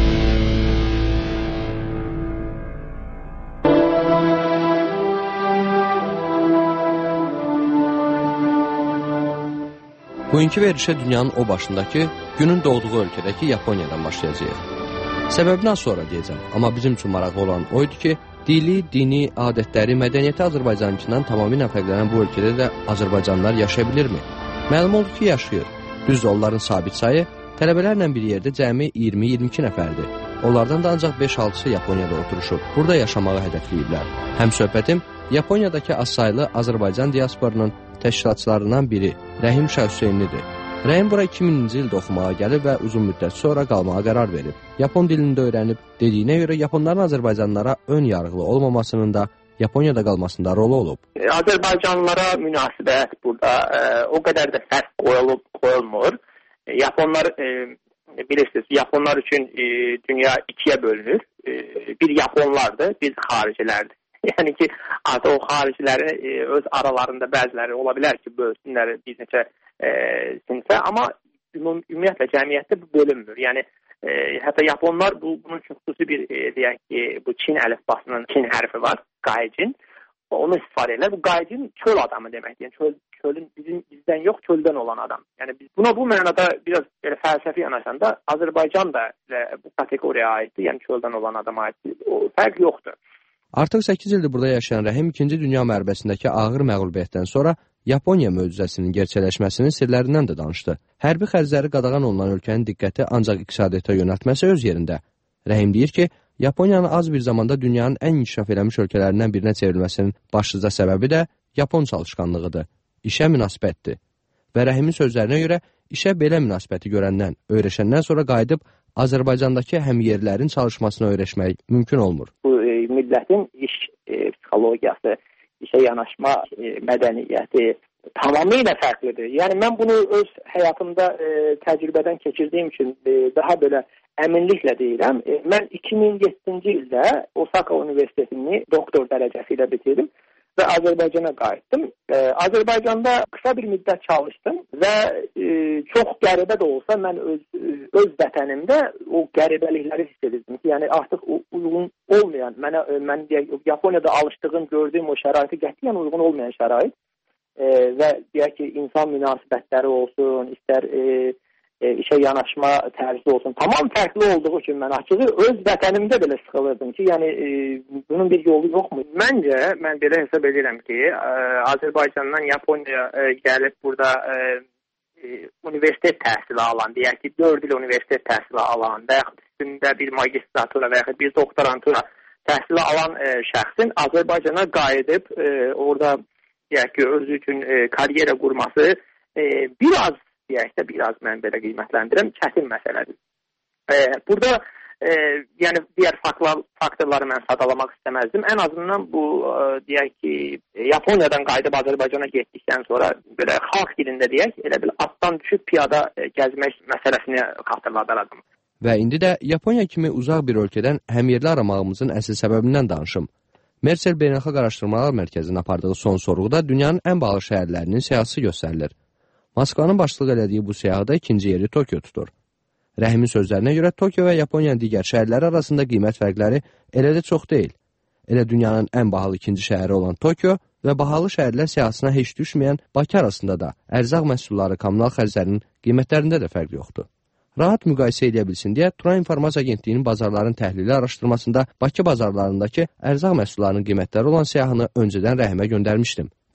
Bugünkü verilişə dünyanın o başındakı, günün doğduğu ölkədəki Yaponiyadan başlayacağıq. Səbəbini az sonra deyəcəm, amma bizim üçün maraqlı olan oydu ki, dili, dini, adətləri, mədəniyyəti Azərbaycankindən tamamilə fərqlənən bu ölkədə də Azərbaycanlılar yaşaya bilirmi? Məlum oldu ki, yaşayır. Düzdür, onların sabit sayı tələbələrlə bir yerdə cəmi iyirmi iyirmi iki nəfərdir. Onlardan da ancaq beş altısı Yaponiyada oturuşub, burada yaşamağı hədəfləyiblər. Həm söhbətim Yaponiyadakı azsaylı Azərbaycan diasporunun təşkilatçılarından biri Rəhim Şah Hüseynlidir. Rəhim bura iki mininci ildə oxumağa gəlib və uzun müddət sonra qalmağa qərar verib. Yapon dilində öyrənib, dediyinə görə Yaponların Azərbaycanlılara ön yarğılı olmamasının da Yaponiyada qalmasında rolu olub. Azərbaycanlılara münasibət burada e, o qədər də fərq qoyulub, qoyulmur. E, Yaponlar, e, bilirsiniz, Yaponlar üçün e, dünya ikiyə bölünür. E, bir Yaponlardır, bir xaricilərdir. Yəni ki, artıq o xariciləri e, öz aralarında bəziləri ola bilər ki, bölsünlər bir neçə e, sinfə, amma ümumiyyətlə cəmiyyətdə bu bölünmür. Yəni, e, hətta Yaponlar bu, bunun üçün xüsusi bir, e, deyək ki, bu Çin əlifbasının Çin hərfi var, Gaijin. Onu istifadə edirlər. Bu Gaijin çöl adamı deməkdir. Yəni, çöl, çölün bizim, bizdən yox, çöldən olan adam. Yəni, biz buna bu mənada biraz belə fəlsəfi yanaşanda Azərbaycan da e, bu kateqoriyaya aiddir, yəni çöldən olan adama aiddir. O fərq yoxdur. Artıq səkkiz ildir burada yaşayan Rəhim ikinci Dünya müharibəsindəki ağır məğlubiyyətdən sonra Yaponiya möcüzəsinin gerçələşməsinin sirlərindən də danışdı. Hərbi xərcləri qadağan olunan ölkənin diqqəti ancaq iqtisadiyyata yönəltməsi öz yerində. Rəhim deyir ki, Yaponiyanın az bir zamanda dünyanın ən inkişaf eləmiş ölkələrindən birinə çevrilməsinin başlıca səbəbi də Yapon çalışqanlığıdır, işə münasibətdir. Və Rəhimin sözlərinə görə işə belə münasibəti görəndən, öyrəşəndən sonra qayıdıb Azərbaycandakı həmyerlərin çalışmasına öyrəşmək mümkün olmur. Bu e, millətin iş e, psixologiyası, işə yanaşma e, mədəniyyəti tamamilə fərqlidir. Yəni mən bunu öz həyatımda e, təcrübədən keçirdiyim üçün e, daha belə əminliklə deyirəm. E, mən iki min yeddinci ildə Osaka Universitetini doktor dərəcəsi ilə bitirdim və Azərbaycana qayıtdım. E, Azərbaycanda qısa bir müddət çalışdım və e, çox qəribə də olsa mən öz, öz vətənimdə o qəribəlikləri hiss edirdim ki, yəni artıq uyğun olmayan, mənə, mən deyək, Yaponiyada alışdığım, gördüyüm o şəraiti qətiyyən uyğun olmayan şərait e, və deyək ki, insan münasibətləri olsun, istər e, e, işə yanaşma tərzi olsun, tamam fərqli olduğu üçün mən açığı öz vətənimdə belə sıxılırdım ki, yəni e, bunun bir yolu yoxmu? Məncə, mən belə hesab edirəm ki, e, Azərbaycandan Yaponiya e, gəlib burada e, e, universitet təhsili alan, deyək ki, dörd il universitet təhsili alan və yaxud üstündə bir magistratura və yaxud bir doktorantura təhsili alan e, şəxsin Azərbaycana qayıdıb e, orada deyək ki, özü üçün e, karyera qurması e, biraz deyək də biraz mən belə qiymətləndirəm, çətin məsələdir. E, burada e, yəni digər faktlar, faktorları mən sadalamaq istəməzdim. Ən azından bu e, deyək ki, Yaponiyadan qayıdıb Azərbaycana getdikdən sonra belə xalq dilində deyək, elə bir atdan düşüb piyada e, gəzmək məsələsini xatırladardım. Və indi də Yaponiya kimi uzaq bir ölkədən həmyerli aramağımızın əsl səbəbindən danışım. Mersel Beynəlxalq Araşdırmalar Mərkəzinin apardığı son sorğuda dünyanın ən bağlı şəhərlərinin siyahısı göstərilir. Moskvanın başçılıq elədiyi bu siyahıda ikinci yeri Tokyo tutur. Rəhimin sözlərinə görə Tokyo və Yaponiyanın digər şəhərləri arasında qiymət fərqləri elə də çox deyil. Elə dünyanın ən bahalı ikinci şəhəri olan Tokyo və bahalı şəhərlər siyahısına heç düşməyən Bakı arasında da ərzaq məhsulları, kommunal xərclərinin qiymətlərində də fərq yoxdur. Rahat müqayisə edə bilsin deyə Turan İnformasiya Agentliyinin bazarların təhlili araşdırmasında Bakı bazarlarındakı ərzaq məhsullarının qiymətləri olan siyahını öncədən Rəhimə göndərmişdim.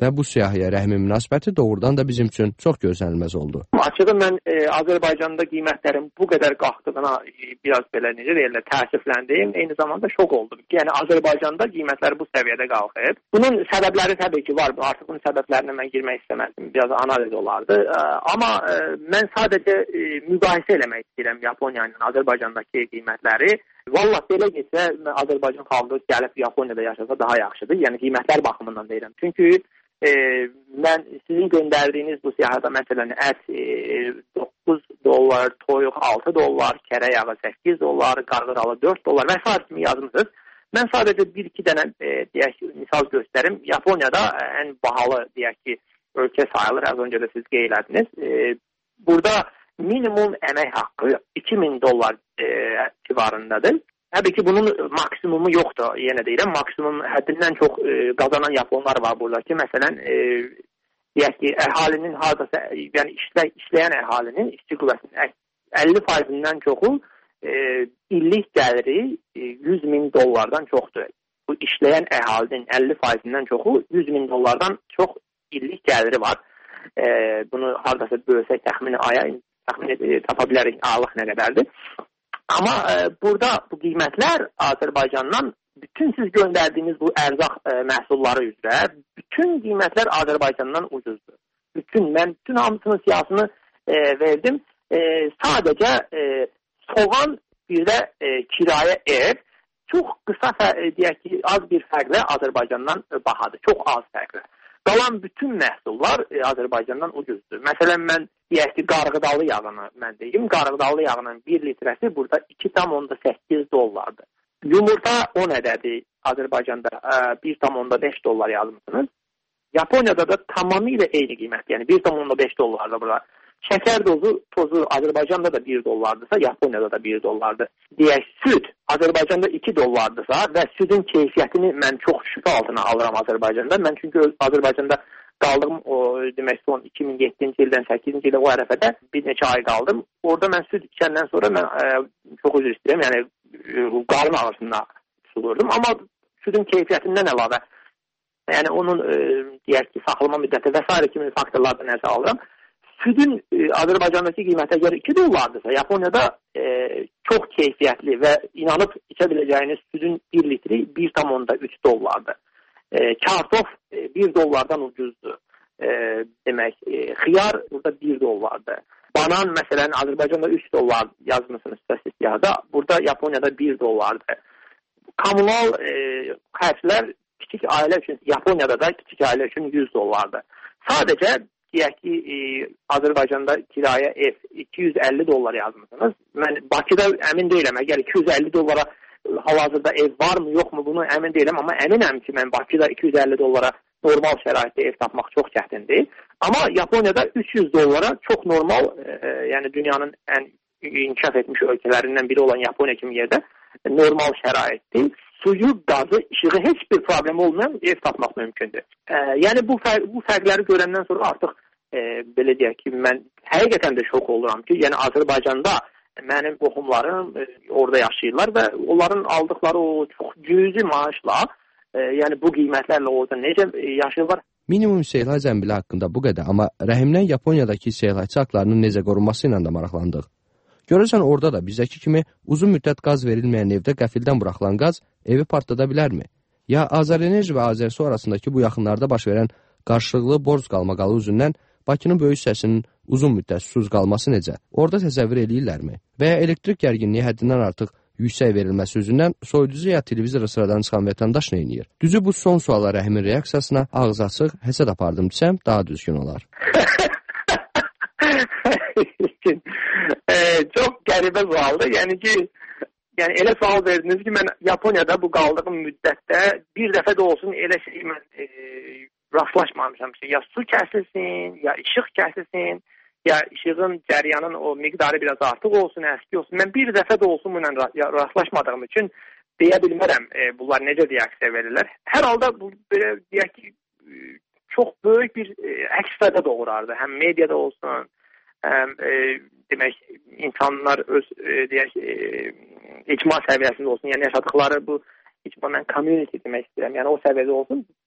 Və bu siyahıya Rəhimin münasibəti doğrudan da bizim üçün çox gözlənilməz oldu. Açığı mən e, Azərbaycanda qiymətlərin bu qədər qalxdığına e, biraz belə necə deyirlər, təəssüfləndim. Eyni zamanda şok oldum. Yəni Azərbaycanda qiymətlər bu səviyyədə qalxıb. Bunun səbəbləri təbii ki var. Artıq bunun səbəblərinə mən girmək istəməzdim. Biraz analiz olardı. E, amma e, mən sadəcə e, müqayisə eləmək istəyirəm Yaponiyanın Azərbaycandakı qiymətləri. Vallahi belə getsə Azərbaycan xalqı gəlib Yaponiyada yaşasa daha yaxşıdır. Yəni qiymətlər baxımından deyirəm. Çünki e, mən sizin göndərdiyiniz bu siyahıda məsələn ət e, doqquz dollar, toyuq altı dollar, kərə yağı səkkiz dollar, qarğıralı dörd dollar və s. kimi yazmısınız. Mən sadəcə bir iki dənə e, deyək ki, misal göstərim. Yaponiyada ən bahalı deyək ki, ölkə sayılır. Az öncə də siz qeyd elədiniz. E, burada minimum əmək haqqı iki min dollar e, civarındadır. Təbii ki, bunun maksimumu yoxdur, yenə deyirəm. Maksimum həddindən çox e, qazanan yaponlar var burada ki, məsələn, e, deyək ki, əhalinin hardasa, yəni işlə, işləyən əhalinin işçi qüvvəsinin əlli faizindən çoxu e, illik gəliri e, yüz min dollardan çoxdur. Bu işləyən əhalinin əlli faizindən çoxu yüz min dollardan çox illik gəliri var. E, bunu hardasa bölsək təxmini aya təxmin e, tapa bilərik aylıq nə qədərdir. Amma e, burada bu qiymətlər Azərbaycandan bütün siz göndərdiyiniz bu ərzaq e, məhsulları üzrə bütün qiymətlər Azərbaycandan ucuzdur. Bütün mən bütün hamısının siyasını e, verdim. E, sadəcə e, soğan bir də e, kirayə ev çox qısa e, deyək ki, az bir fərqlə Azərbaycandan e, bahadır. Çox az fərqlə. Qalan bütün məhsullar e, Azərbaycandan ucuzdur. Məsələn, mən deyək ki, qarğıdalı yağını mən deyim. Qarğıdalı yağının bir litrəsi burada iki tam onda səkkiz dollardır. Yumurta on ədədi Azərbaycanda bir tam onda beş dollar yazmışsınız. Yaponiyada da tamamilə eyni qiymət. Yəni bir tam onda beş dollardır burada. Şəkər dozu, tozu Azərbaycanda da bir dollardırsa, Yaponiyada da bir dollardır. Deyək, süd Azərbaycanda iki dollardırsa və südün keyfiyyətini mən çox şübhə altına alıram Azərbaycanda. Mən çünki Azərbaycanda qaldığım o demək son iki min yeddinci ildən səkkizinci ilə o ərəfədə bir neçə ay qaldım. Orada mən süd içəndən sonra mən e, çox üzr istəyirəm. Yəni e, qarın ağrısına tutulurdum. Amma südün keyfiyyətindən əlavə, yəni onun e, deyək ki, saxlama müddəti və s. kimi faktorlardan nəzərə alıram. Südün e, Azərbaycandakı qiymətə görə iki dollardırsa, Yaponiyada e, çox keyfiyyətli və inanıb içə biləcəyiniz südün bir litri bir tam onda üç dollardır. E, kartof e, bir dollardan ucuzdur. E, demək, e, xiyar burada bir dollardır. Banan məsələn Azərbaycanda üç dollar yazmışsınız siyahıda. Burada Yaponiyada bir dollardır. Kommunal e, xərclər kiçik ailə üçün, Yaponiyada da kiçik ailə üçün yüz dollardır. Sadəcə deyək ki, e, Azərbaycanda kirayə ev iki yüz əlli dollar yazmışsınız. Mən Bakıda əmin deyiləm. Əgər iki yüz əlli dollara hal-hazırda ev varmı, yoxmu bunu əmin deyiləm. Amma əminəm ki, mən Bakıda iki yüz əlli dollara normal şəraitdə ev tapmaq çox çətindir. Amma Yaponiyada üç yüz dollara çox normal, e, yəni dünyanın ən inkişaf etmiş ölkələrindən biri olan Yaponiya kimi yerdə normal şəraitdir. Suyu, qazı, işığı heç bir problem olmayan ev tapmaq mümkündür. E, yəni bu, fərq, bu fərqləri görəndən sonra artıq e, belə deyək ki, mən həqiqətən də şok oluram ki, yəni Azərbaycanda mənim qohumlarım e, orada yaşayırlar və onların aldıqları o çox cüzi maaşla, e, yəni bu qiymətlərlə orada necə e, yaşayırlar? Minimum istehlak zəmbili haqqında bu qədər, amma Rəhimdən Yaponiyadakı istehlakçı haqlarının necə qorunması ilə də maraqlandıq. Görürsən, orada da bizdəki kimi uzun müddət qaz verilməyən evdə qəfildən buraxılan qaz evi partladı bilərmi? Ya Azərenerji və Azərsu arasındakı bu yaxınlarda baş verən qarşılıqlı borc qalmaqalı üzündən Bakının böyük hissəsinin uzun müddət susuz qalması necə? Orada təsəvvür eləyirlərmi? Və ya elektrik gərginliyi həddindən artıq yüksək verilməsi üzündən soyuducu ya televizora sıradan çıxan vətəndaş nə edir? Düzü bu son suala Rəhimin reaksiyasına ağız açıq həsəd apardım desəm daha düzgün olar. e, çox qəribə sualdır. Yəni ki, yəni elə sual verdiniz ki, mən Yaponiyada bu qaldığım müddətdə bir dəfə də olsun elə şey mən e, rastlaşmamışam ki, ya su kəsilsin, ya işıq kəsilsin, ya işığın cəryanın o miqdarı biraz artıq olsun, əski olsun. Mən bir dəfə də olsun bununla rastlaşmadığım üçün deyə bilmərəm e, bunlar necə reaksiya verirlər. Hər halda bu belə deyək ki, çox böyük bir e, əks-səda doğurardı. Həm mediada olsun, həm e, demək insanlar öz e, deyək e, icma səviyyəsində olsun. Yəni yaşadıkları bu icma mən community demək istəyirəm. Yəni o səviyyədə olsun.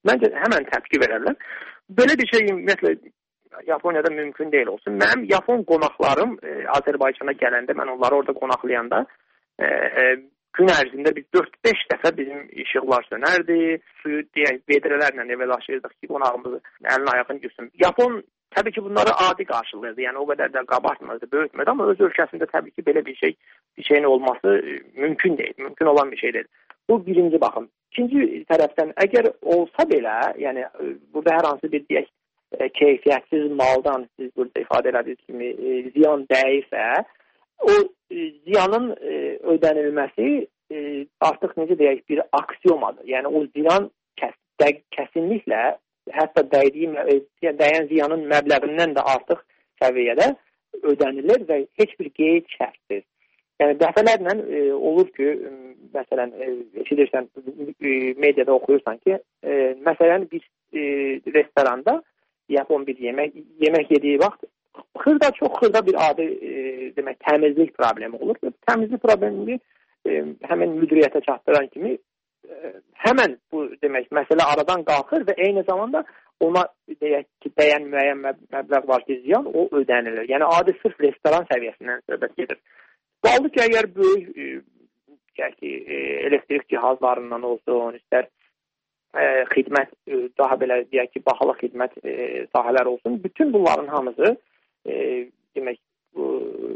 Məncə həmən təpki verərlər. Belə bir şey ümumiyyətlə Yaponiyada mümkün deyil olsun. Mənim Yapon qonaqlarım e, Azərbaycana gələndə, mən onları orada qonaqlayanda e, e, gün ərzində bir dörd beş dəfə bizim işıqlar sönərdi. Suyu deyək, vedrələrlə evəlaşırdıq ki, qonağımızı əlini ayağını görsün. Yapon təbii ki, bunları adi qarşılayırdı. Yəni o qədər də qabartmırdı, böyütmədi, amma öz ölkəsində təbii ki, belə bir şey, bir şeyin olması e, mümkün deyil. Mümkün olan bir şey deyil. Bu birinci baxım. İkinci tərəfdən, əgər olsa belə, yəni e, burada hər hansı bir deyək, keyfiyyətsiz maldan siz burada ifadə elədiyiniz kimi e, ziyan dəyirsə, o e, ziyanın e, ödənilməsi e, artıq necə deyək bir aksiomadır. Yəni o ziyan kəs, də, kəsinliklə hətta dəydiyi, e, dəyən ziyanın məbləğindən də artıq səviyyədə ödənilir və heç bir qeyd şərtsiz. Yəni dəfələrlə e, olur ki, e, məsələn, e, eşidirsən, e, mediada oxuyursan ki, e, məsələn bir e, restoranda Yapon bir yemək yemək yediyi vaxt xırda çox xırda bir adi e, demək təmizlik problemi olur. Təmizlik problemini e, həmin müdiriyyətə çatdıran kimi e, həmin bu demək məsələ aradan qalxır və eyni zamanda ona deyək ki, dəyən müəyyən məbləğ var ki, ziyan o ödənilir. Yəni adi sırf restoran səviyyəsindən söhbət gedir. Qaldı ki, əgər böyük e, ki, e, elektrik cihazlarından olsun, istər E, xidmət, e, daha belə deyək ki, bahalı xidmət e, sahələr olsun. Bütün bunların hamısı e, demək bu,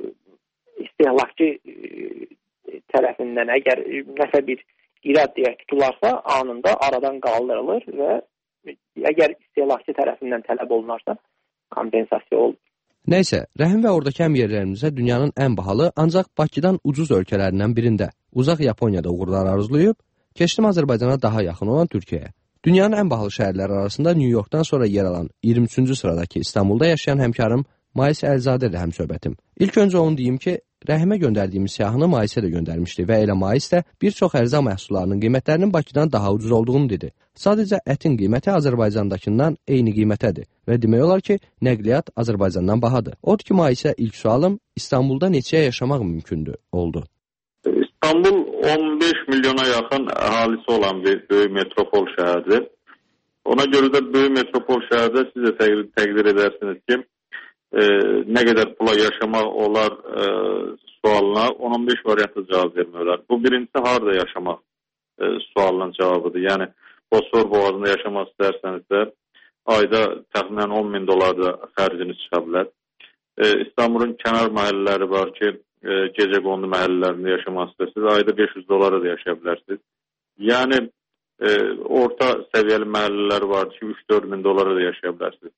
istehlakçı e, tərəfindən əgər e, nəsə bir irad deyək tutularsa, anında aradan qaldırılır və əgər istehlakçı tərəfindən tələb olunarsa, kompensasiya olur. Nəysə, Rəhim və oradakı həmyerlərimizə dünyanın ən bahalı, ancaq Bakıdan ucuz ölkələrindən birində, uzaq Yaponiyada uğurlar arzulayıb, keçdim Azərbaycana daha yaxın olan Türkiyəyə. Dünyanın ən bahalı şəhərləri arasında New Yorkdan sonra yer alan iyirmi üçüncü sıradakı İstanbulda yaşayan həmkarım Mais Əlzadə ilə həmsöhbətim. İlk öncə onu deyim ki, Rəhimə göndərdiyimiz siyahını Maisə də göndərmişdi və elə Mais də bir çox ərzaq məhsullarının qiymətlərinin Bakıdan daha ucuz olduğunu dedi. Sadəcə ətin qiyməti Azərbaycandakından eyni qiymətədir və demək olar ki, nəqliyyat Azərbaycandan bahadır. Odur ki, Maisə ilk sualım İstanbulda neçəyə yaşamaq mümkündür oldu. İstanbul on beş milyona yaxın əhalisi olan bir böyük metropol şəhərdir. Ona görə də böyük metropol şəhərdə siz də təqdir, təqdir edərsiniz ki, e, nə qədər pula yaşamaq olar e, sualına on on beş variantlı cavab vermiyorlar. Bu birincisi harada yaşamaq e, sualının cavabıdır. Yəni, Bosfor boğazında yaşamaq istərsəniz də ayda təxminən on min dolar da xərciniz çıxa bilər. E, İstanbulun kənar məhəllələri var ki, E, gecə qondu məhəllələrində yaşamaq istərsiniz, ayda beş yüz dolara da yaşaya bilərsiniz. Yəni, e, orta səviyyəli məhəllələr var ki, üç dörd min dolara da yaşaya bilərsiniz.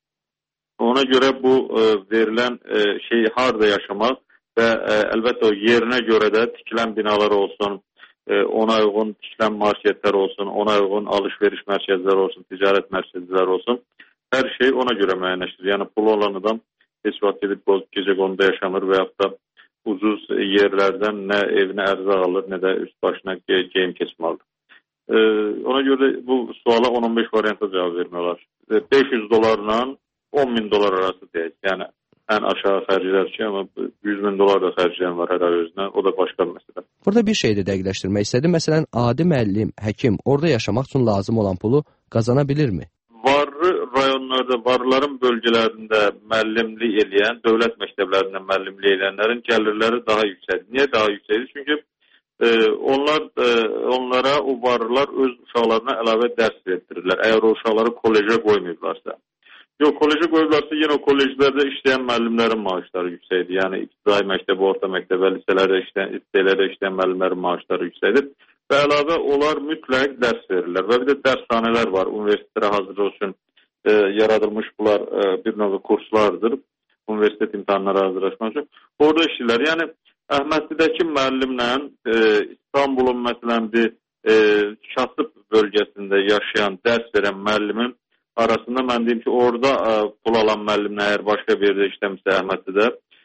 Ona görə bu e, verilən e, şey harada yaşamaq və e, əlbəttə o yerinə görə də tikilən binalar olsun, e, ona uyğun tikilən marketlər olsun, ona uyğun alış-veriş mərkəzləri olsun, ticarət mərkəzləri olsun, hər şey ona görə müəyyənləşdir. Yəni, pulu olan adam heç vaxt gedib gecə qonuda yaşamır və yaxud da ucuz yerlərdən nə evinə ərzaq alır, nə də üst başına geyim keçməlidir. Ee, ona görə bu suala on on beş variantda cavab vermiyorlar. beş yüz dolarla on min dolar arası deyək. Yəni, ən aşağı xərclər ki, amma yüz min dolar da xərcləyən var hər ay özünə. O da başqa bir məsələ. Burada bir şey də dəqiqləşdirmək istədim. Məsələn, adi müəllim, həkim orada yaşamaq üçün lazım olan pulu qazana bilirmi? Varlı rayonlarda, varların bölgələrində müəllimlik eləyən, dövlət məktəblərində müəllimlik eləyənlərin gəlirləri daha yüksəkdir. Niyə daha yüksəkdir? Çünki e, onlar e, onlara o varlılar öz uşaqlarına əlavə dərs verdirirlər. Əgər o uşaqları kolejə qoymayıblarsa. Yox, kolejə qoyublarsa yenə o kolejlərdə işləyən müəllimlərin maaşları yüksəkdir. Yəni, ibtidai məktəb, orta məktəb və liselərdə işləyən, liselərdə işləyən müəllimlərin maaşları yüksəkdir. Və əlavə onlar mütləq dərs verirlər və bir də dərshanələr var, universitetlərə hazırlıq üçün e, yaradılmış bunlar e, bir növ kurslardır, universitet imtahanlara hazırlaşmaq üçün. Orada işləyirlər. Yəni, Əhmədlidəki müəllimlə e, İstanbulun məsələn bir e, kasıb bölgəsində yaşayan, dərs verən müəllimin arasında mən deyim ki, orada e, pul alan müəllimlə əgər başqa bir yerdə işləmişsə Əhmədlidə,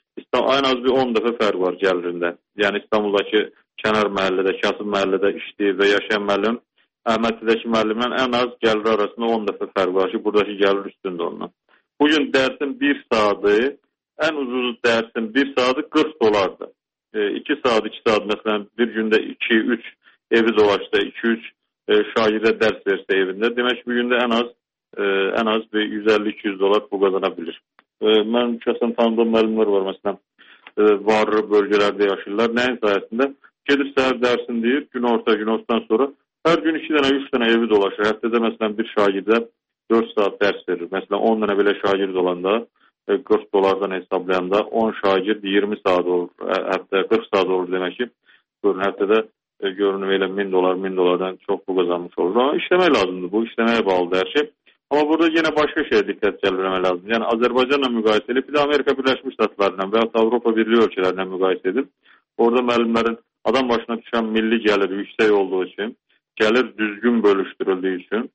ən az bir on dəfə fərq var gəlirində. Yəni, İstanbuldakı kənar məhəllədə, kasıb məhəllədə işləyir və yaşayan müəllim Əhmədlidəki müəllimlə ən az gəlir arasında on dəfə fərq var ki, buradakı gəlir üstündə ondan. Bugün dərsin bir saatı, ən ucuz dərsin bir saatı qırx dolardır. E, iki saat, iki saat, məsələn, bir gündə iki üç evi dolaşsa, iki üç e, şagirdə dərs versə evində, demək ki, bugün də ən az e, ən az bir yüz əlli iki yüz dollar pul qazana bilir. E, mən şəxsən tanıdığım müəllimlər var, məsələn, e, varlı bölgələrdə yaşayırlar. Nəyin sayəsində? Gedir səhər dərsini deyir, gün orta, gün ortadan sonra hər gün iki dənə, üç dənə evi dolaşır. Həftədə məsələn bir şagirdə dörd saat dərs verir. Məsələn, on dənə belə şagird olanda, qırx dolardan hesablayanda on şagird iyirmi saat olur. Həftə qırx saat olur demək ki, görün, həftədə e, görünür elə min dolar, min dolardan çox pul qazanmış olur. Amma işləmək lazımdır, bu işləməyə bağlıdır hər şey. Amma burada yenə başqa şeyə diqqət cəlb lazım. Yəni Azərbaycanla müqayisə edib, bir də Amerika Birləşmiş Ştatlarla və ya Avropa Birliyi ölkələrlə müqayisə edib, orada müəllimlərin adam başına düşən milli gəlir yüksək olduğu üçün, gəlir düzgün bölüşdürüldüyü üçün,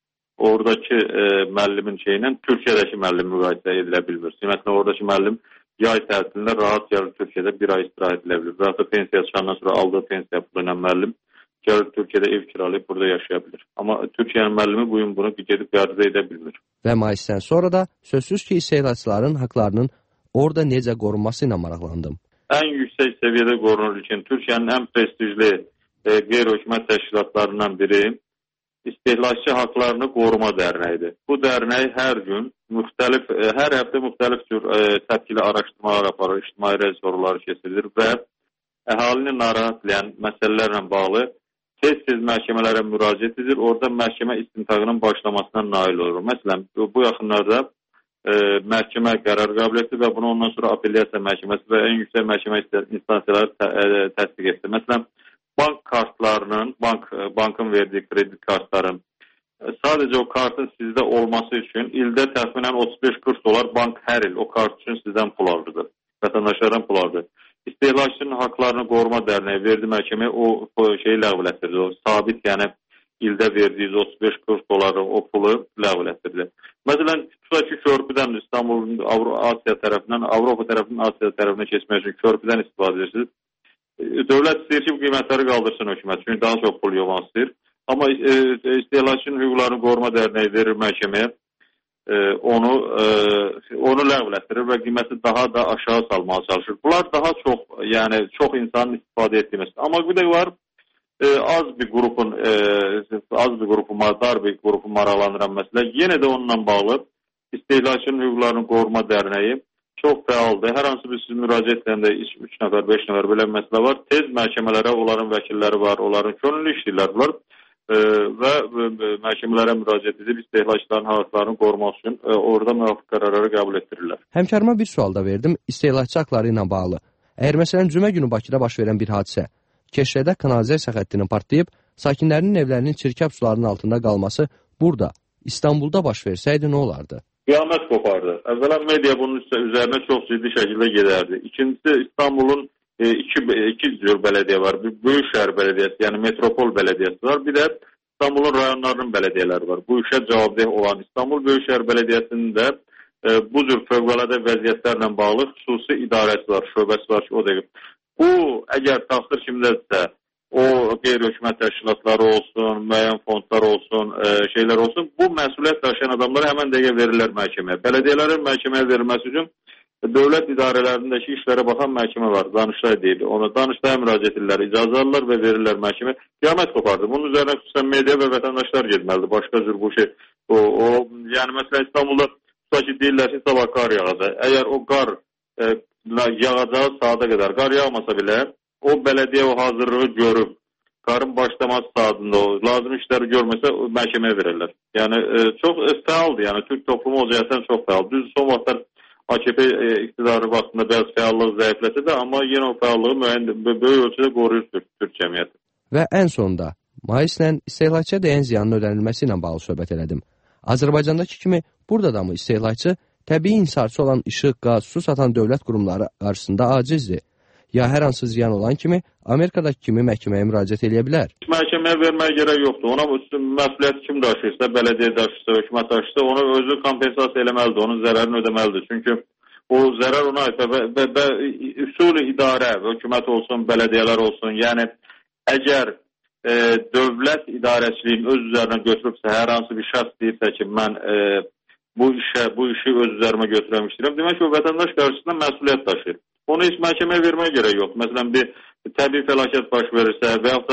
oradakı e, müəllimin şeylə Türkiyədəki müəllim müqayisə edilə bilmir. Məsələn, oradakı müəllim yay tətilində rahat gəlir Türkiyədə bir ay istirahət edilə bilir. Və ya pensiya çıxandan sonra aldığı pensiya pulu ilə müəllim gəlir Türkiyədə ev kiralayıb burada yaşaya bilir. Amma Türkiyənin müəllimi bu gün bunu gedib qəbul edə bilmir. Və maisdən sonra da sözsüz ki, istehlakçıların haqlarının orada necə qorunması ilə maraqlandım. Ən yüksək səviyyədə qorunur üçün Türkiyənin ən prestijli e, qeyri-hökumət təşkilatlarından biri İstehlakçı Haqlarını Qoruma Dərnəyidir. Bu dərnək hər gün müxtəlif, e, hər həftə müxtəlif cür e, tətkili araşdırmalar aparır, ictimai rəzorları keçirilir və əhalini narahat edən məsələlərlə bağlı tez-tez məhkəmələrə müraciət edir, orada məhkəmə istintaqının başlamasına nail olur. Məsələn, bu yaxınlarda e, məhkəmə qərar qəbul etdi və bunu ondan sonra apellyasiya məhkəməsi və ən yüksək məhkəmə instansiyaları tə, e, təsdiq etdi. Məsələn, bank kartlarının, bank bankın verdiyi kredi kartların sadəcə o kartın sizdə olması üçün ildə təxminən otuz beş qırx dollar bank hər il o kart üçün sizdən pul alırdı. Vətəndaşlardan pul alırdı. İstehlakçının Haqlarını Qoruma Dərnəyi verdi məhkəməyə o, o şeyi ləğv etdirdi. O sabit, yəni ildə verdiyi otuz beş qırx dolları o pulu ləğv etdirdi. Məsələn, tutaq ki, körpüdən İstanbulun Asiya tərəfindən, Avropa tərəfindən Asiya tərəfinə keçmək üçün körpüdən istifadə edirsiniz. Dövlət istəyir ki, bu qiymətləri qaldırsın hökumət, çünki daha çox pul yığmaq istəyir. Amma e, İstehlakçının Hüquqlarını Qoruma Dərnəyi verir məhkəməyə, e, onu e, onu ləğv etdirir və qiyməti daha da aşağı salmağa çalışır. Bunlar daha çox, yəni çox insanın istifadə etdiyi məsələ. Amma bir də var, e, az bir qrupun, e, az bir qrupun, dar bir qrupun maraqlandıran məsələ. Yenə də onunla bağlı İstehlakçının Hüquqlarını Qoruma Dərnəyi çox fəaldır. Hər hansı bir siz müraciət edəndə üç nəfər, beş nəfər belə bir məsələ var. Tez məhkəmələrə onların vəkilləri var, onların könüllü işləyirlər bunlar e, və e, məhkəmələrə müraciət edib istehlakçıların haqlarını qorumaq üçün e, orada müvafiq qərarları qəbul etdirirlər. Həmkarıma bir sual da verdim istehlakçı haqları ilə bağlı. Əgər məsələn cümə günü Bakıda baş verən bir hadisə, Keşrədə kanalizasiya xəttinin partlayıb, sakinlərinin evlərinin çirkab sularının altında qalması burada, İstanbulda baş versəydi nə olardı? Qiyamət qopardı. Əvvələn media bunun üzərinə çox ciddi şəkildə gedərdi. İkincisi, İstanbulun e, iki, iki cür bələdiyyə var. Bir Böyük şəhər bələdiyyəsi, yəni metropol bələdiyyəsi var. Bir də İstanbulun rayonlarının bələdiyyələri var. Bu işə cavabdeh olan İstanbul Böyük şəhər bələdiyyəsinin də e, bu cür fövqəladə vəziyyətlərlə bağlı xüsusi idarəsi var, şöbəsi var ki, o da. Bu, əgər təqsir kimdədirsə, o qeyri-hökumət təşkilatları olsun, müəyyən fondlar olsun, e, şeylər olsun, bu məsuliyyət daşıyan adamlara həmən dəqiqə verirlər məhkəməyə. Bələdiyyələrin məhkəməyə verilməsi üçün dövlət idarələrindəki işlərə baxan məhkəmə var, Danıştay deyil. Ona Danıştaya müraciət edirlər, icazə alırlar və verirlər məhkəməyə. Qiyamət qopardı. Bunun üzərinə xüsusən media və vətəndaşlar getməlidir. Başqa cür bu şey. O, o, yəni məsələn İstanbulda tutaq ki, deyirlər ki, sabah qar yağacaq. Əgər o qar e, yağacağı saata qədər qar yağmasa belə, o bələdiyyə o hazırlığı görüb, qarın başlaması saatında o lazım işləri görməsə məhkəməyə verirlər. Yəni e, çox e, fəaldır, yəni Türk toplumu o cəhətdən çox fəal. Düz son vaxtlar A K P e, iqtidarı vaxtında bəzi fəallıq zəifləsə də, amma yenə o fəallığı müəyyən böyük ölçüdə qoruyur Türk, Türk cəmiyyəti. Və ən sonda, maislə istehlakçıya dəyən ziyanın ödənilməsi ilə bağlı söhbət elədim. Azərbaycandakı kimi burada da mı istehlakçı təbii insarçı olan işıq, qaz, su satan dövlət qurumları qarşısında acizdir? Ya hər hansı ziyan olan kimi Amerikadakı kimi məhkəməyə müraciət edə bilər? Məhkəməyə verməyə gərək yoxdur. Ona məsuliyyət kim daşıyırsa, bələdiyyə daşıyırsa, hökumət daşıyırsa, onu özü kompensasiya eləməlidir, onun zərərini ödəməlidir. Çünki o zərər ona aid və, və, və üsul idarə, hökumət olsun, bələdiyyələr olsun, yəni əgər e, dövlət idarəçiliyin öz üzərinə götürübsə, hər hansı bir şəxs deyirsə ki, mən e, bu işə, bu işi öz üzərimə götürəmişdirəm, demək ki, o vətəndaş qarşısında məsuliyyət daşıyır. Onu heç məhkəməyə verməyə gərək yoxdur. Məsələn, bir təbii fəlakət baş verirsə və yaxud da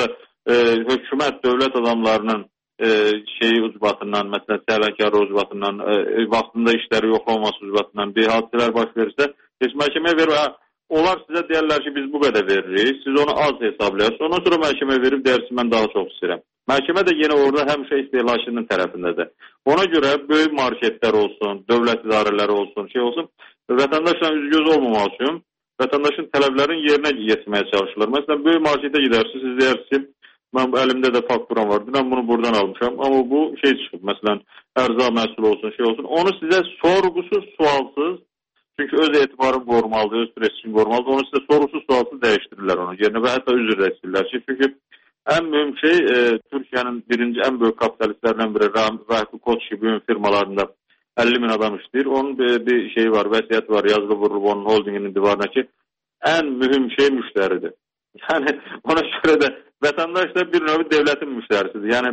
e, hökumət, dövlət adamlarının e, şeyi ucbatından, məsələn, səhlənkarı ucbatından, e, vaxtında işləri yox olması ucbatından bir hadisələr baş verirsə, heç məhkəməyə verir, hə, onlar sizə deyərlər ki, biz bu qədər veririk, siz onu az hesablayırsınız, ondan sonra məhkəməyə verib deyərsiniz, mən daha çox istəyirəm. Məhkəmə də yenə orada həmişə istehlakçının tərəfindədir. Ona görə böyük marketlər olsun, dövlət idarələri olsun, şey olsun, vətəndaşla üzgöz olmamaq üçün vətəndaşın tələblərin yerinə yetirməyə çalışırlar. Məsələn, böyük marketə gedərsiniz, siz deyirsiniz ki, mən əlimdə də fakturam var, mən bunu buradan almışam, amma bu şey çıxıb, məsələn, ərzaq məhsulu olsun, şey olsun, onu sizə sorğusuz, sualsız, çünki öz etibarını qorumalıdır, öz prestijini qorumalıdır, onu sizə sorğusuz, sualsız dəyişdirirlər onu yerinə və hətta üzr də istəyirlər ki, çünki ən mühüm şey, e, Türkiyənin birinci, ən böyük kapitalistlərindən biri Vahid Koç kimi firmalarında əlli min adam işləyir. Onun bir, bir şey var, vəsiyyət var, yazılı vurulub onun holdinginin divarına ki, ən mühüm şey müştəridir. Yəni, ona görə də vətəndaş da bir növ devlətin müştərisidir. Yəni,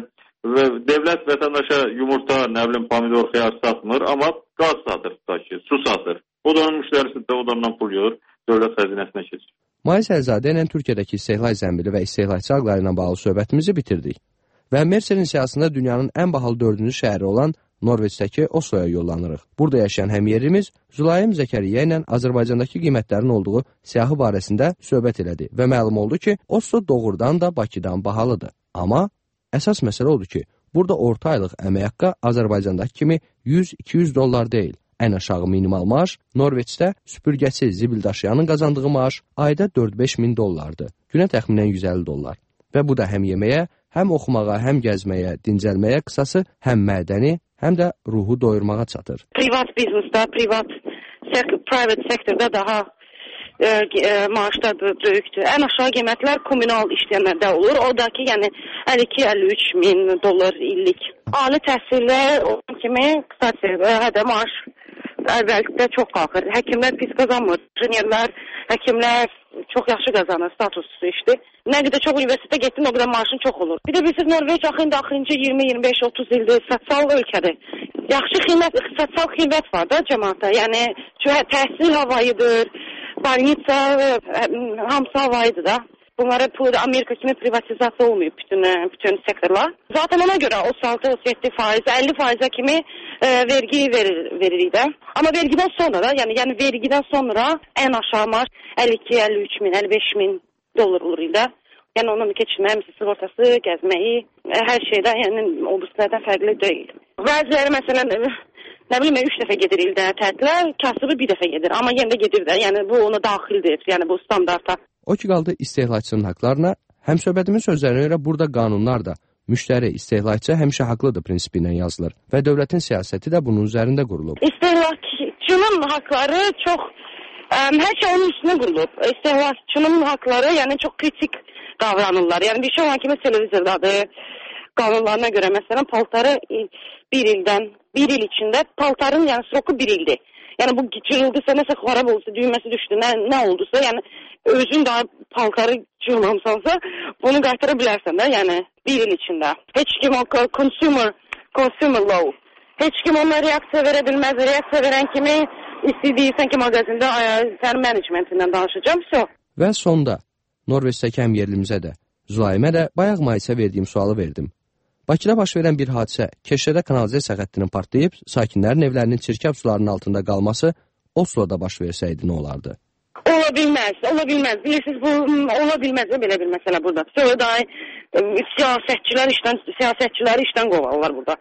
devlət vətəndaşa yumurta, nə bilim, pomidor, xiyar satmır, amma qaz satır, ki, su satır. O da onun müştərisidir, o da ondan pul yığır, dövlət xəzinəsinə keçir. Mayıs Əlzadə ilə Türkiyədəki istehlak zəmbili və istehlakçı haqları ilə bağlı söhbətimizi bitirdik. Və Merserin siyasında dünyanın ən bahalı dördüncü şəhəri olan Norveçdəki Osloya yollanırıq. Burada yaşayan həmyerlimiz Zülayim Zəkəriyyə ilə Azərbaycandakı qiymətlərin olduğu siyahı barəsində söhbət elədi və məlum oldu ki, Oslo doğrudan da Bakıdan bahalıdır. Amma əsas məsələ odur ki, burada orta aylıq əmək haqqı Azərbaycandakı kimi yüz iki yüz dollar deyil. Ən aşağı minimal maaş Norveçdə süpürgəsi zibil daşıyanın qazandığı maaş ayda dörd beş min dollardır. Günə təxminən yüz əlli dollar. Və bu da həm yeməyə, həm oxumağa, həm gəzməyə, dincəlməyə, qısası həm mədəni, həm də ruhu doyurmağa çatır. Privat biznesdə, privat private sektorda daha e, e, maaşlar böyükdür. Ən aşağı qiymətlər kommunal işləmədə olur. O da ki, yəni əlli iki əlli üç min dollar illik. Ali təhsildə olan kimi qısası hədə maaş əvvəldə çox qalxır. Həkimlər pis qazanmır. İnженерlər, həkimlər çox yaxşı qazanır, statuslu işdir. Nə qədər çox universitetə getdin, o qədər maaşın çox olur. Bir də bilirsiniz, Norveç axında axırıncı iyirmi iyirmi beş otuz ildir sosial ölkədir. Yaxşı xidmət, sosial xidmət var da cəmaata. Yəni təhsil havayıdır, balnitsa, hamısı havayıdır da. Bunlara Amerika kimi privatizasiya olmayıb bütün, bütün sektorlar. Zaten ona görə otuz altı otuz yeddi faiz, əlli faizə kimi e, vergi verir, veririk də. Amma vergiden sonra da, yəni, yəni vergiden sonra ən aşağı maaş əlli iki əlli üç min, əlli beş min dollar olur ildə. Yəni onun keçirməyi, misal sığortası, gəzməyi, hər şeydə, yəni o birisilərdən fərqli deyil. Bəziləri məsələn, nə bileyim, üç dəfə gedir ildə tətilə, kasıbı bir dəfə gedir. Amma yenə də gedir də, yəni bu ona daxildir, yəni bu standarta. O ki qaldı istehlakçının haqlarına, həm söhbətimin sözlərinə görə burada qanunlar da müştəri, istehlakçı həmişə haqlıdır prinsipi ilə yazılır və dövlətin siyasəti də bunun üzərində qurulub. İstehlakçının haqları çox, ə, hər şey onun üstünə qurulub. İstehlakçının haqları, yəni çox kritik davranırlar. Yəni bir şey olan kimi televizordadır, qanunlarına görə məsələn paltarı bir ildən, bir il içində paltarın yəni sroku bir ildir. Yəni bu cırıldısa, nəsə xarab olsa, düyməsi düşdü, nə, nə oldusa, yəni özün daha paltarı cırmamsansa, bunu qaytara bilərsən də, yəni bir il içində. Heç kim o consumer, consumer law, heç kim ona reaksiya verə bilməz, reaksiya verən kimi istəyirsən ki, mağazində sənin menecmentindən danışacağım, so. Və sonda, Norveçdəki həmyerlimizə də, Zülayimə də bayaq Mayısə verdiyim sualı verdim. Bakıda baş verən bir hadisə, Keşədə kanalizasiya xəttinin partlayıb, sakinlərin evlərinin çirkab sularının altında qalması Osloda baş versəydi nə olardı? Ola bilməz, ola bilməz. Bilirsiniz, bu ola bilməz də belə bir məsələ burada. Sonra da siyasətçilər işdən, siyasətçiləri işdən qovarlar burada.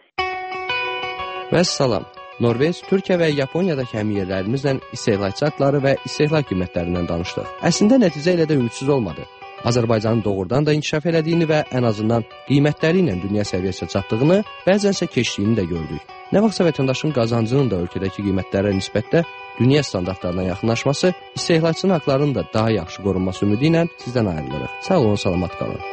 Və salam. Norveç, Türkiyə və Yaponiyadakı həmyerlərimizlə istehlakçı haqları və istehlak qiymətlərindən danışdıq. Əslində nəticə elə də ümidsiz olmadı. Azərbaycanın doğrudan da inkişaf elədiyini və ən azından qiymətləri ilə dünya səviyyəsinə çatdığını, bəzənsə keçdiyini də gördük. Nə vaxtsa vətəndaşın qazancının da ölkədəki qiymətlərə nisbətdə dünya standartlarına yaxınlaşması, istehlakçının haqlarının da daha yaxşı qorunması ümidi ilə sizdən ayrılırıq. Sağ olun, salamat qalın.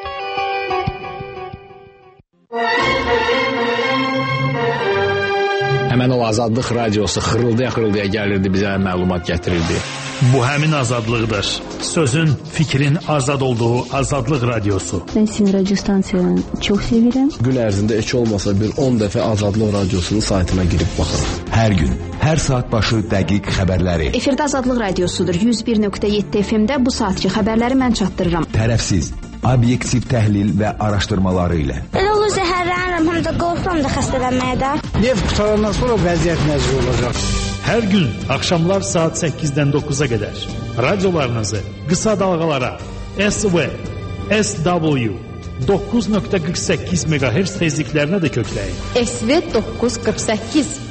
Həmən o Azadlıq radiosu xırıldaya-xırıldaya gəlirdi, bizə məlumat gətirirdi. Bu həmin azadlıqdır. Sözün, fikrin azad olduğu Azadlıq radiosu. Mən sizin radyo stansiyanı çox sevirəm. Gün ərzində heç olmasa bir on dəfə Azadlıq radiosunun saytına girib baxırıq. Hər gün, hər saat başı dəqiq xəbərləri. Efirdə Azadlıq radiosudur. yüz bir nöqtə yeddi F M-də bu saatki xəbərləri mən çatdırıram. Tərəfsiz, Obyektiv təhlil və araşdırmaları ilə. Elə olur zəhərlənirəm, həm də qorxuram da xəstələnməyə də. Neft qutarandan sonra vəziyyət necə olacaq? Hər gün axşamlar saat səkkizdən doqquza qədər radiolarınızı qısa dalğalara S V, S W doqquz nöqtə qırx səkkiz meqahertz tezliklərinə də kökləyin. S V doqquz qırx səkkiz